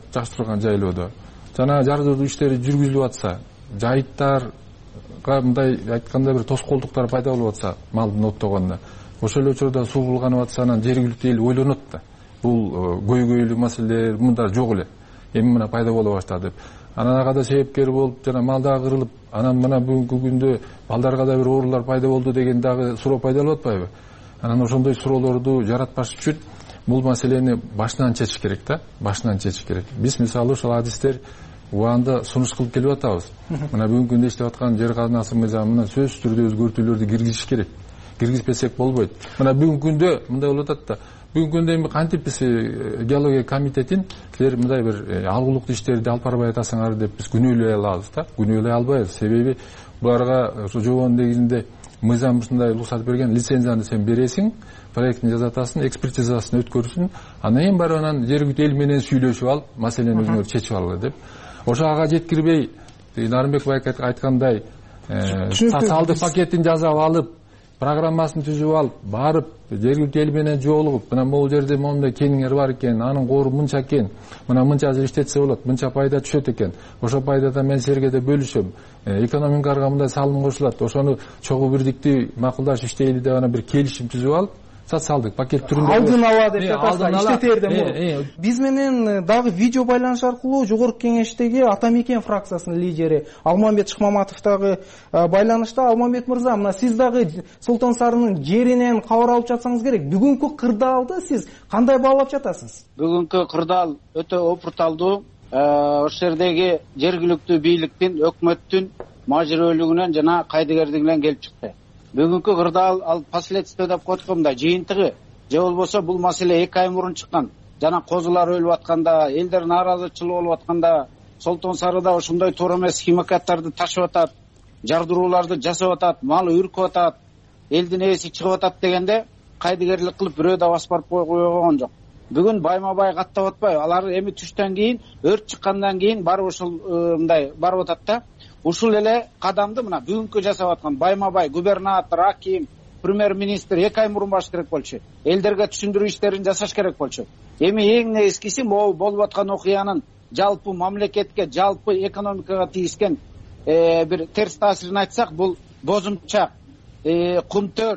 жана жардыруу иштери жүргүзүлүп атса, жайыттарга мындай айтканда бир тоскоолдуктар пайда болуп атса, малдын оттогонуна, ошол эле учурда суу булганып атса, анан жергиликтүү эл ойлонот да. Бул көйгөйлүү маселелер мындай жок эле. Эми мына пайда боло баштады деп. Анан ага да себепкер болуп, жана мал дагы кырылып, анан мына бүгүнкү күндө балдарга да бир оорулар пайда болду деген дагы суроо пайда болуп атпайбы? Анан ошондой суроолорду жаратпаш үчүн бул маселени башынан чечиш керек да, башынан чечиш керек. Биз мисалы ошол адистер убагында сунуш кылып келип атабыз. Мына бүгүнкү күндө иштеп аткан жер казынасы мыйзамына сөзсүз түрдө өзгөртүүлөрдү киргизиш керек. Киргизбесек болбойт. Мына бүгүнкү күндө мындай болуп атат да. Бүгүнкү күндө эми кантип биз геология комитетин силер мындай бир алгылыктуу иштерди алып барбай атасыңар деп биз күнөөлөй алабыз да. Күнөөлөй албайбыз. Себеби буларга ошо жобонун негизинде мыйзам ушундай уруксат берген, лицензияны сен бересиң, проектин жасатасың, экспертизасын өткөрсүн, анан эң барынан жергиликтүү эл менен сүйлөшүп алып, маселени өзүңөр чечип алгыла деп. Ошо ага жеткирбей, Нарымбек байке айткандай, социалдык пакетин жасап алып, программасын түзүп алып, барып жергиликтүү эл менен жолугуп, мына могул жерде моундай кеңиңер бар экен, анын кору мынча экен, мына мынча иштетсе болот, мынча пайда түшөт экен, ошо пайдада мен силерге да бөлүшөм, экономикага мындай салым кошулат, ошону чогуу бирдиктүү макулдашып иштейли деп ана бир келишим түзүп алып, социалдык пакет түрүндө алдын ала деп жатасыздар, иштетерден мурун. Биз менен дагы видео байланыш аркылуу Жогорку Кеңештеги Ата Мекен фракциясынын лидери Алмамбет Шыкмаматов дагы байланышта. Алмамбет мырза, мына сиз дагы Солтон Сарынын жеринен кабар алып жатсаңыз керек. Бүгүнкү кырдаалды сиз кандай баалап жатасыз? Бүгүнкү кырдаал өтө опурталдуу. Ошол жердеги жергиликтүү бийликтин, өкмөттүн мажбүрөлүгүнөн жана кайдыгерлигинен келип чыкты. Бүгүнкү кырдаал ал последствие деп коет го, мындай жыйынтыгы же болбосо бул маселе 2 ай мурун чыккан. Жана козулар өлүп атканда, элдер нааразычылык болуп атканда, Солтон Сарыда ошондой туура эмес химикаттарды ташып атат, жардырууларды жасап атат, мал үркүп атат, элдин ээси чыгып атат дегенде кайдыгерлик кылып бирөө да бас барып койгон жок. Бүгүн байма-бай каттап атпайбы? Алар эми түштөн кийин, өрт чыккандан кийин барып ушул мындай барып атат да. Ушул эле кадамды мына бүгүнкү жасап аткан байма-бай губернатор, аким, премьер-министр 2 ай мурун баш керек болчу. Элдерге түшүндүрүү иштерин жасаш керек болчу. Эми эң нескиси могу болуп аткан окуянын жалпы мамлекетке, жалпы экономикага тийишкен бир терс таасирин айтсак, бул Бозумчак, Кумтөр,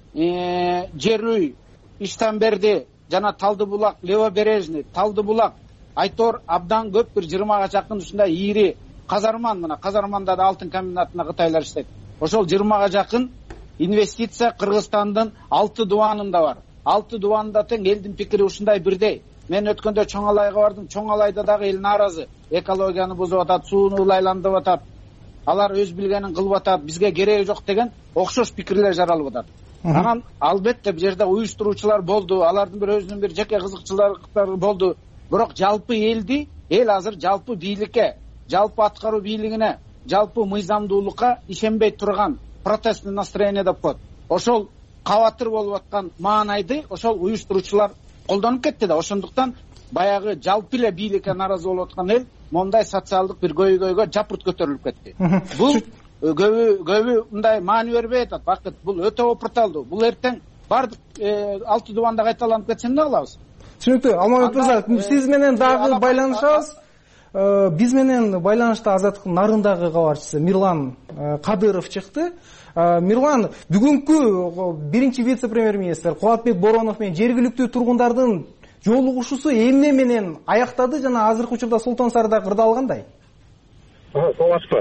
Жерүй, Иштанберди жана Талдыбулак, Левобережный, Талдыбулак, Айтор абдан көп, бир 20га жакын ушундай ийри казарман, мына казарманда да алтын комбинатына кытайлар иштейт. Ошол 20га жакын инвестиция Кыргызстандын 6 дубанында бар. 6 дубанында тең элдин пикири ушундай бирдей. Мен өткөндө Чоң Алайга бардым. Чоң Алайда дагы эл нааразы. Экологияны бузуп атат, сууну ылайландырып атат. Алар өз билгенин кылып атат, бизге кереги жок деген окшош пикирлер жаралып атат. Анан албетте бул жерде уюштуруучулар болду, алардын бир өзүнүн бир жеке кызыкчылыктары болду. Бирок жалпы элди, эл азыр жалпы бийликке, жалпы аткаруу бийлигине, жалпы мыйзамдуулукка ишенбей турган протестный настроение деп коет. Ошол кабатыр болуп аткан маанайды ошол уюштуруучулар колдонуп кетти да. Ошондуктан баягы жалпы эле бийликке нааразы болуп аткан эл мондай социалдык бир көйгөйгө жапырт көтөрүлүп кетти. Бул көбү мындай маани бербей атат. Бакыт, бул өтө опурталдуу. Бул эртең бардык 6 дубанда кайталанып кетсе эмне кылабыз? Түшүнүктүү. Алмамбет мырза, сиз менен дагы байланышабыз. Биз менен байланышта Азаттыктын Нарындагы кабарчысы Мирлан Кадыров чыкты. Мирлан, бүгүнкү биринчи вице-премьер-министр Кубатбек Боронов менен жергиликтүү тургундардын жолугушуусу эмне менен аяктады жана азыркы учурда Солтон Сарыда кырдаал кандай? Саламатсызбы.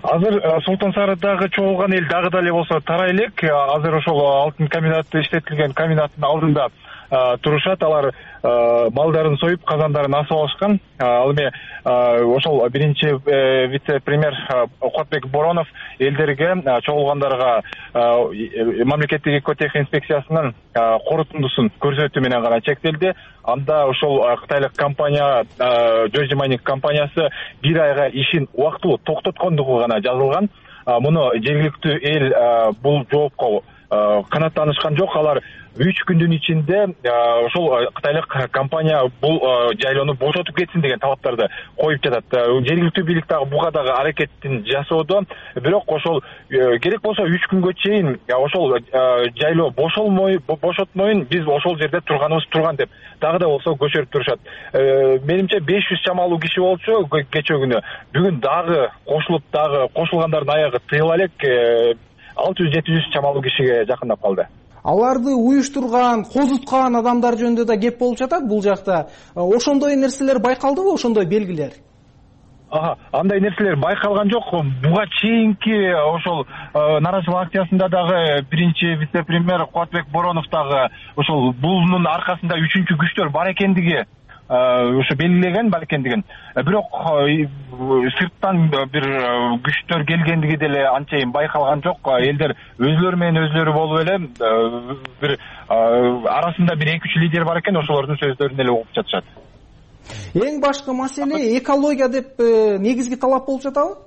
азыр Султан Сарайдагы чогулган эл дагы да эле болсо тарай элек. Азыр ошол алтын комбинаты иштетилген комбинаттын алдында турушат. Алар малдарын союп, казандарын асып алышкан. Ал эми ошол биринчи вице-премьер Куатбек Боронов элдерге, чогулгандарга мамлекеттик экотехника инспекциясынын корутундусун көрсөтүү менен гана чектелди. Анда ошол кытайлык компания, Joji Mining компаниясы бир айга ишин убактылуу токтоткондугу гана жазылган. Муну жергиликтүү эл бул жоопко канааттанышкан жок. Алар 3 күндүн ичинде ошол кытайлык компания бул жайлоону бошотуп кетсин деген талаптарды коюп жатат. Жергиликтүү бийлик дагы буга дагы аракетин жасоодо. Бирок ошол керек болсо 3 күнгө чейин ошол жайлоо бошотмоюн, биз ошол жерде турганыбыз турган деп дагы да болсо көчөрүп турушат. Менимче 500 чамалуу киши болчу кечээ күнү. Бүгүн дагы кошулуп, дагы кошулгандардын аягы тыйыла элек 600-700 чамалуу кишиге жакындап калды. Аларды уюштурган, козуткан адамдар жөнүндө да кеп болуп жатат бул жакта. Ошондой нерселер байкалдыбы, ошондой белгилер? Андай нерселер байкалган жок. Буга чейинки ошол наразылык акциясында дагы биринчи вице-премьер Куатбек Боронов дагы ошол бунун аркасында үчүнчү күчтөр бар экендиги ошо белгилеген бар экендигин. Бирок сырттан бир күчтөр келгендиги деле анчейин байкалган жок. Элдер өзлөрү менен өзлөрү болуп эле бир арасында бир 2-3 лидер бар экен, ошолордун сөздөрүн эле угуп жатышат. Эң башкы маселе экология деп негизги талап болуп жатабы?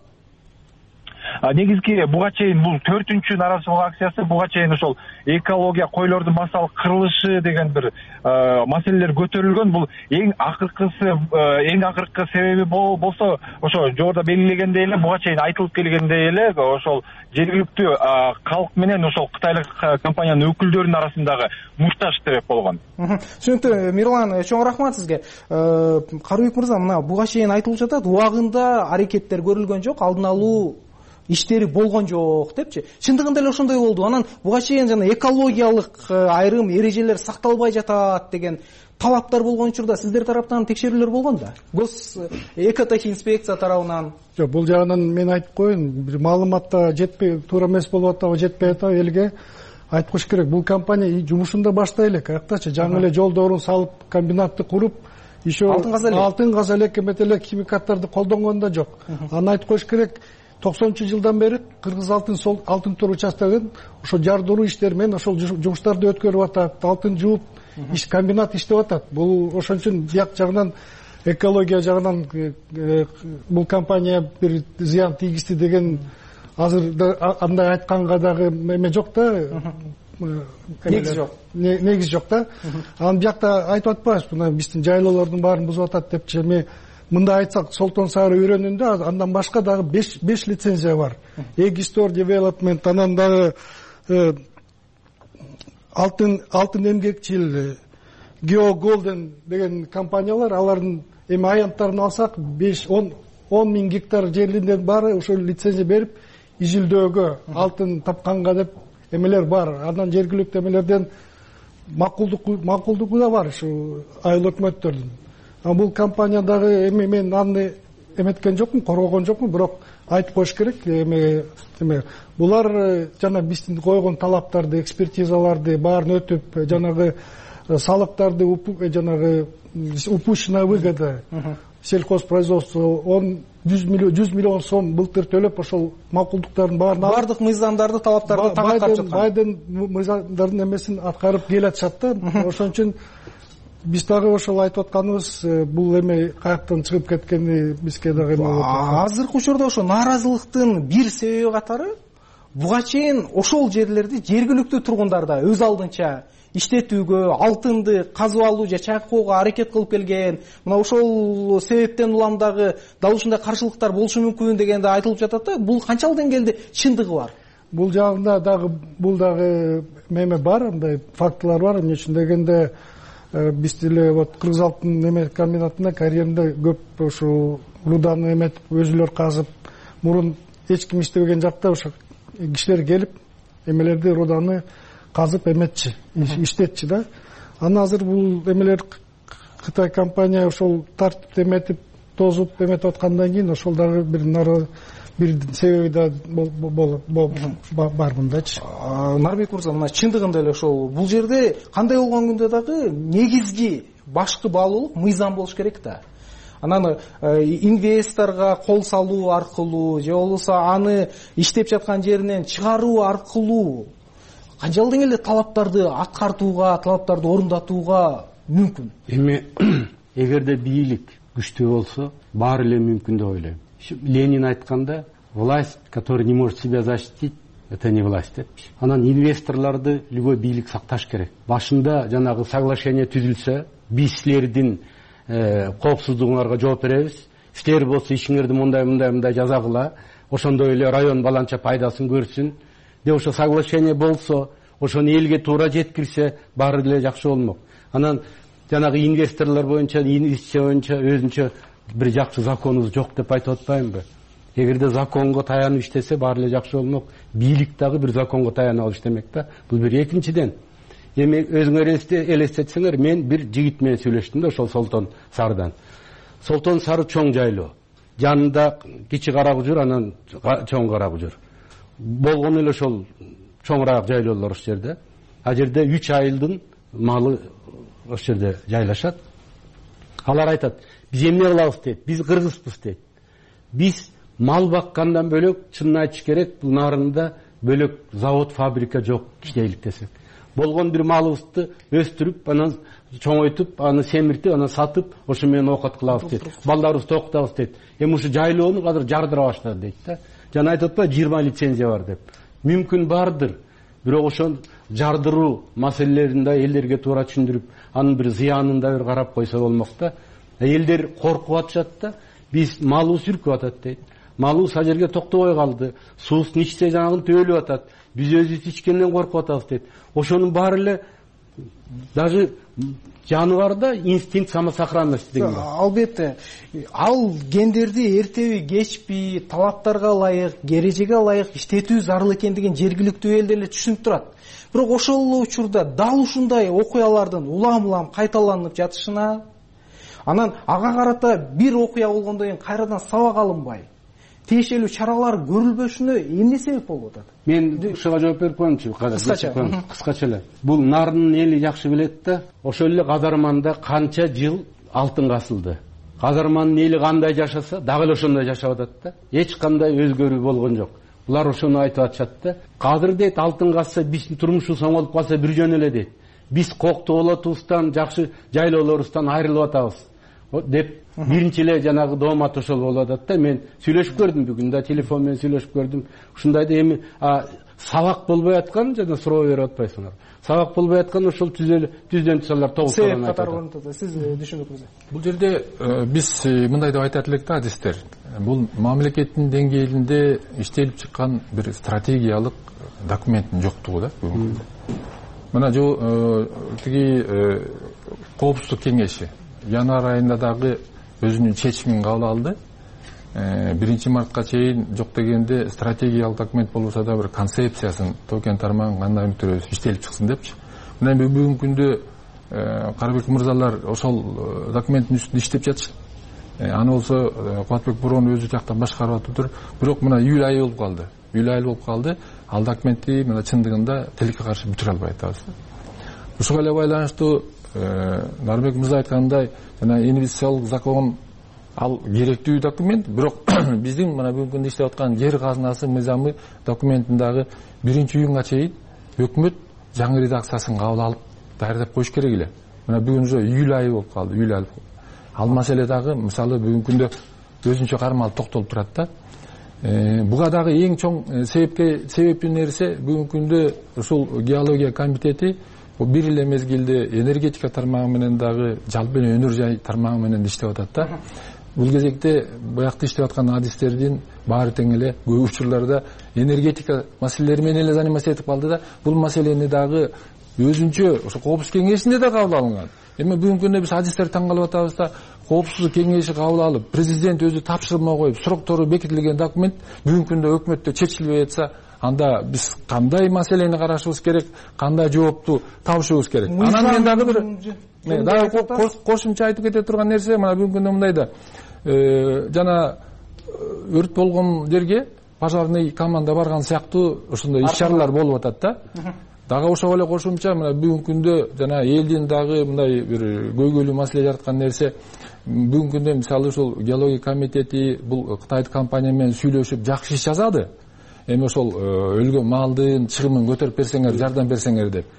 Негизги буга чейин бул 4-үнчү наразылык акциясы, буга чейин ошол экология, койлордун массалык кырылышы деген бир маселелер көтөрүлгөн. Бул эң акыркы себеби болсо ошо жогоруда белгилегендей эле, буга чейин айтылып келгендей эле, ошол жергиликтүү калк менен ошол кытайлык компаниянын өкүлдөрүнүн арасындагы мушташ себеп болгон. Түшүнүктүү. Мирлан, чоң рахмат сизге. Карыбек мырза, мына буга чейин айтылып жатат, убагында аракеттер көрүлгөн жок, алдын алуу иштери болгон жок депчи. Чындыгында эле ошондой болду. Анан буга чейин жана экологиялык айрым эрежелер сакталбай жатат деген талаптар болгон учурда сиздер тараптан текшерүүлөр болгон да? Экотехника инспекция тарабынан. Жок, бул жагынан мен айтып коеюн, бир маалыматта жетпей, туура эмес болуп атабы, жетпей атабы элге айтып коюш керек. Бул компания жумушунда баштай элек, аяктачы жаңы эле жолдорун салып, комбинатты куруп, ишо алтын каза элек эмет эле химикаттарды колдонгон да жок. Аны айтып коюш керек. 90-жылдан бери Кыргыз алтын тор участогын ошо жардыруу иштери менен ошол жумуштарды өткөрүп атат, алтын жууп, комбинат иштеп атат. Бул ошон үчүн бияк жагынан экология жагынан бул компания бир зыян тийгизди деген азыр андай айтканга дагы эме жок да. Негиз жок да. Анан биякта айтып атпайбыз, мына биздин жайлоолордун баарын бузуп атат депчи. Эми мында айтсак, Султан Сарай өрөөнүндө андан башка дагы 5 лицензия бар. Эгистор Development, анан дагы алтын эмгекчил, Geo Golden деген компаниялар, алардын эми аянттарын алсак 5-10 миң гектар жерлерден бары ошол лицензия берип, изилдөөгө, алтын тапканга деп эмелер бар. Андан жергиликтүү эмелерден макулдугу да бар ушу айыл өкмөттөрдүн. Бул компаниядагы эми мен аны эметкен жокмун, коргогон жокмун, бирок айтып коюш керек. Эми булар жана биздин койгон талаптарды, экспертизаларды баарын өтүп, жанагы салыктарды жанагы упущенная выгода сельхозпроизводство 100 миллион сом былтыр төлөп, ошол макулдуктардын бардык мыйзамдарды, талаптарды тагаткап жаткан. Байдын мыйзамдардын эмесин аткарып келатышат да. Ошон үчүн биз дагы ошол айтып атканыбыз, бул эме каяктан чыгып кеткени бизге дагы эме болуп атат. Азыркы учурда ошо нааразылыктын бир себеби катары буга чейин ошол жерлерди жергиликтүү тургундар да өз алдынча иштетүүгө, алтынды казып алуу же чайкоого аракет кылып келген. Мына ошол себептен улам дагы дал ушундай каршылыктар болушу мүмкүн дегенде айтылып жатат да. Бул канчалык деңгээлде чындыгы бар? Бул жагында дагы эме бар, андай фактылар бар. Эмне үчүн дегенде биз деле вот Кыргыз алтын эме комбинатында карьеринде көп ошо руданы эметип, өзүлөр казып, мурун эч ким иштебеген жакта ошо кишилер келип эмелерди руданы казып эметчи, иштетчи да. Анан азыр бул эмелер Кытай компания ошол тартип эметип, тозуп эметип аткандан кийин ошол дагы бир бир себеби да бар мындачы. Нарбек мырза, мына чындыгында эле ошол бул жерде кандай болгон күндө дагы негизги башкы баалуулук мыйзам болуш керек да. Анан инвесторго кол салуу аркылуу же болбосо аны иштеп жаткан жеринен чыгаруу аркылуу канчалык деңгээлде талаптарды аткартууга, талаптарды орундатууга мүмкүн? Эми эгерде бийлик күчтүү болсо, баары эле мүмкүн деп ойлойм. Ленин айтканда, власть, которая не может себя защитить, это не власть депчи. Анан инвесторлорду любой бийлик сакташ керек. Башында жанагы соглашение түзүлсө, биз силердин коопсуздугуңарга жооп беребиз. Силер болсо ишиңерди мындай жазагыла, ошондой эле район баланча пайдасын көрсүн деп ошо соглашение болсо, ошону элге туура жеткирсе, баары эле жакшы болмок. Анан жанагы инвесторлор боюнча, инвестиция боюнча өзүнчө бир жакшы законубуз жок деп айтып атпаймынбы? Эгерде законго таянып иштесе, баары эле жакшы болмок. Бийлик дагы бир законго таянып алыш демек да. Бул бир. Экинчиден, эми өзүңөр элестетсеңер, мен бир жигит менен сүйлөштүм да, ошол Солтон Сарыдан. Солтон Сары чоң жайлоо. Жанында кичи Каракужур, анан чоң Каракужур. Болгон эле ошол чоңураак жайлоолор ошол жерде. А жерде 3 айылдын малы ошол жерде жайлашат. Алар айтат, биз эмне кылабыз дейт, биз кыргызбыз дейт. Биз мал баккандан бөлөк, чынын айтыш керек, бул нарында бөлөк завод, фабрика жок иштейлик десек. Болгон бир малыбызды өстүрүп, анан чоңойтуп, аны семиртип, анан сатып, ошо менен оокат кылабыз дейт. Балдарыбызды окутабыз дейт. Эми ушу жайлоону азыр жардыра баштады дейт да. Жана айтып атпайбы, 20 лицензия бар деп. Мүмкүн бардыр. Бирок ошол жардыруу маселелерин да элдерге туура түшүндүрүп, анын бир зыянын да бир карап койсо болмок да. Элдер коркуп атышат да. Биз малыбыз үркүп атат дейт. Малыбыз ал жерге токтобой калды. Суусун ичсе жанагын өлүп атат. Биз өзүбүз ичкенден коркуп атабыз дейт. Ошонун баары эле даже жаныбарда инстинкт самосохранности деген бар. Албетте, ал гендерди эртеби кечпи талаптарга ылайык, эрежеге ылайык иштетүү зарыл экендигин жергиликтүү элдер эле түшүнүп турат. Бирок ошол эле учурда дал ушундай окуялардын улам-улам кайталанып жатышына, анан ага карата бир окуя болгондон кийин кайрадан сабак алынбай, тиешелүү чаралар көрүлбөшүнө эмне себеп болуп атат? Мен ушуга жооп берип коеюнчу, кыскача эле. Бул нардын эли жакшы билет да, ошол эле Казарманда канча жыл алтын касылды. Казарманын эли кандай жашаса, дагы эле ошондой жашап атат да. Эч кандай өзгөрүү болгон жок. Булар ошону айтып атышат да. Кадыр дейт, алтын касса, биздин турмушубуз оңолуп калса бир жөн эле дейт. Биз коктоо болотубуздан, жакшы жайлоолорубуздан айрылып атабыз деп биринчи эле жанагы доомат ошол болуп атат да. Мен сүйлөшүп көрдүм бүгүн да, телефон менен сүйлөшүп көрдүм. Ушундай да эми сабак болбой аткан, жана суроо берип атпайсыңар. Сабак болбой аткан ошол түздөн тусалар 9 себеп катары да. Сиз түшүнүксүз. Бул жерде биз мындай деп айтат элек да, адистер. Бул мамлекеттин деңгээлинде иштелип чыккан бир стратегиялык документтин жоктугу да. Мына тиги коопсуздук кеңеши январь айында дагы өзүнүн чечимин кабыл алды. 1 мартка чейин жок дегенде стратегиялык документ болбосо да бир концепциясын токен тармагын кандай түрдө иштелип чыксын депчи. Мына бүгүнкү күндө Карабек мырзалар ошол документтин үстүндө иштеп жатышат. Аны болсо Кубатбек Бурон өзү жактан башкарып атыптыр. Бирок мына июль айы болуп калды. Июль айы болуп калды. Ал документти мына чындыгында тилекке каршы бүтүрө албай атабыз. Ушуга эле байланыштуу Нарбек мырза айткандай, жана инвестициялык закон ал керектүү документ, бирок биздин мына бүгүнкү күндө иштеп аткан жер казынасы мыйзамы документиндагы 1-июнга чейин өкмөт жаңы редакциясын кабыл алып даярдап коюш керек эле. Мына бүгүн уже июль айы болуп калды, июль айы. Ал маселе дагы мисалы бүгүнкү күндө өзүнчө кармалып токтолуп турат да. Буга дагы эң чоң себептүү нерсе бүгүнкү күндө ушул геология комитети бир эле мезгилде энергетика тармагы менен дагы жалпы өнөр жай тармагы менен иштеп атат да. Бул кезекте буякта иштеп аткан адистердин баары тең эле көп учурларда энергетика маселелери менен эле заниматься этип калды да. Бул маселени дагы өзүнчө ошо коопсуздук кеңешинде да кабыл алынган. Эми бүгүнкү күндө биз адистер таң калып атабыз да, коопсуздук кеңеши кабыл алып, президент өзү тапшырма коюп, сроктору бекитилген документ бүгүнкү күндө өкмөттө чечилбей атса, анда биз кандай маселени карашыбыз керек, кандай жоопту табышыбыз керек. Анан мен дагы бир кошумча айтып кете турган нерсе, мына бүгүнкү күндө мындай да, жана өрт болгон жерге пожарный команда барган сыяктуу ошондой иш чаралар болуп атат да. Дагы ошого эле кошумча мына бүгүнкү күндө жана элдин дагы мындай бир көйгөйлүү маселе жараткан нерсе, бүгүнкү күндө мисалы ушул геология комитети бул кытайдык компания менен сүйлөшүп жакшы иш жасады. Эми ошол өлгөн малдын чыгымын көтөрүп берсеңер, жардам берсеңер деп.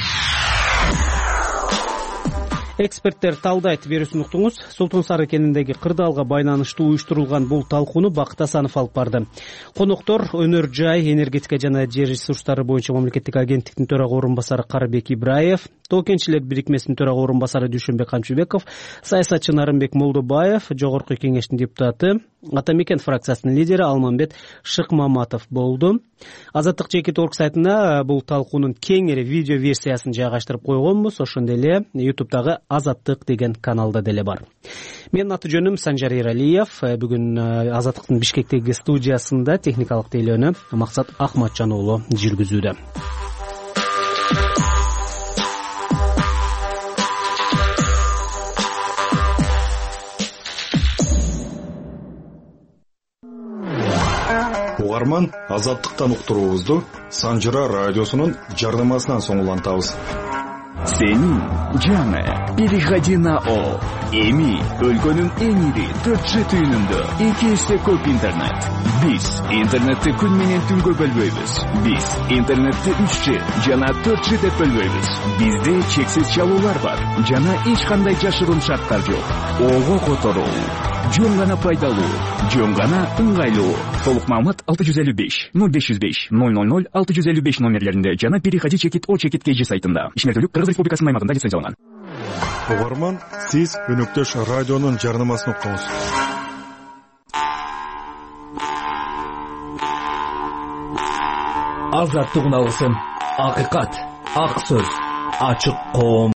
Эксперттер талдайт, берүүсүн уктуңуз. Султун Сары кениндеги кырдаалга байланыштуу уюштурулган бул талкууну Бакыт Асанов алып барды. Коноктор Өнөр жай, энергетика жана жер ресурстары боюнча мамлекеттик агенттиктин төрага орун басары Карыбек Ибраев, Тоо кенчилер бирикмесинин төрага орун басары Дүйшөнбек Камчыбеков, саясатчы Нарымбек Молдобаев, Жогорку кеңештин депутаты, Ата Мекен фракциясынын лидери Алмамбет Шыкмаматов болду. Азаттык Чекит.org сайтына бул талкуунун кеңири видео версиясын жайгаштырып койгонбуз. Ошондой эле YouTube'дагы Азаттык деген каналда деле бар. Менин аты жөнүм Санжар Эралиев. Бүгүн Азаттыктын Бишкектеги студиясында техникалык тейлөөнү Максат Ахматжан уулу жүргүзүүдө. Угарман, Азаттыктан уктуруубузду Санжыра радиосунун жардамасынан соң улантабыз. Сенин жаңы переходи на О. Эми өлкөнүн эң ири 4G түйүнүндө 2 эсе көп интернет. Биз интернетти күн менен түнгө бөлбөйбүз. Биз интернетти 3G жана 4G деп бөлбөйбүз. Бизде чексиз чалуулар бар жана эч кандай жашыруун шарттар жок. Ого которуу жөн гана пайдалуу, жөн гана ыңгайлуу. Толук маалымат 655 0505 000 655 номерлеринде жана переходи чекит О чекит KG сайтында. Ишмердүүлүк Кыргыз Республикасынын аймагында лицензияланган. Угарман, сиз өнөктөш радионун жарнамасын уктуңуз. Азаттык үналысын, акыйкат, ак сөз, ачык коом.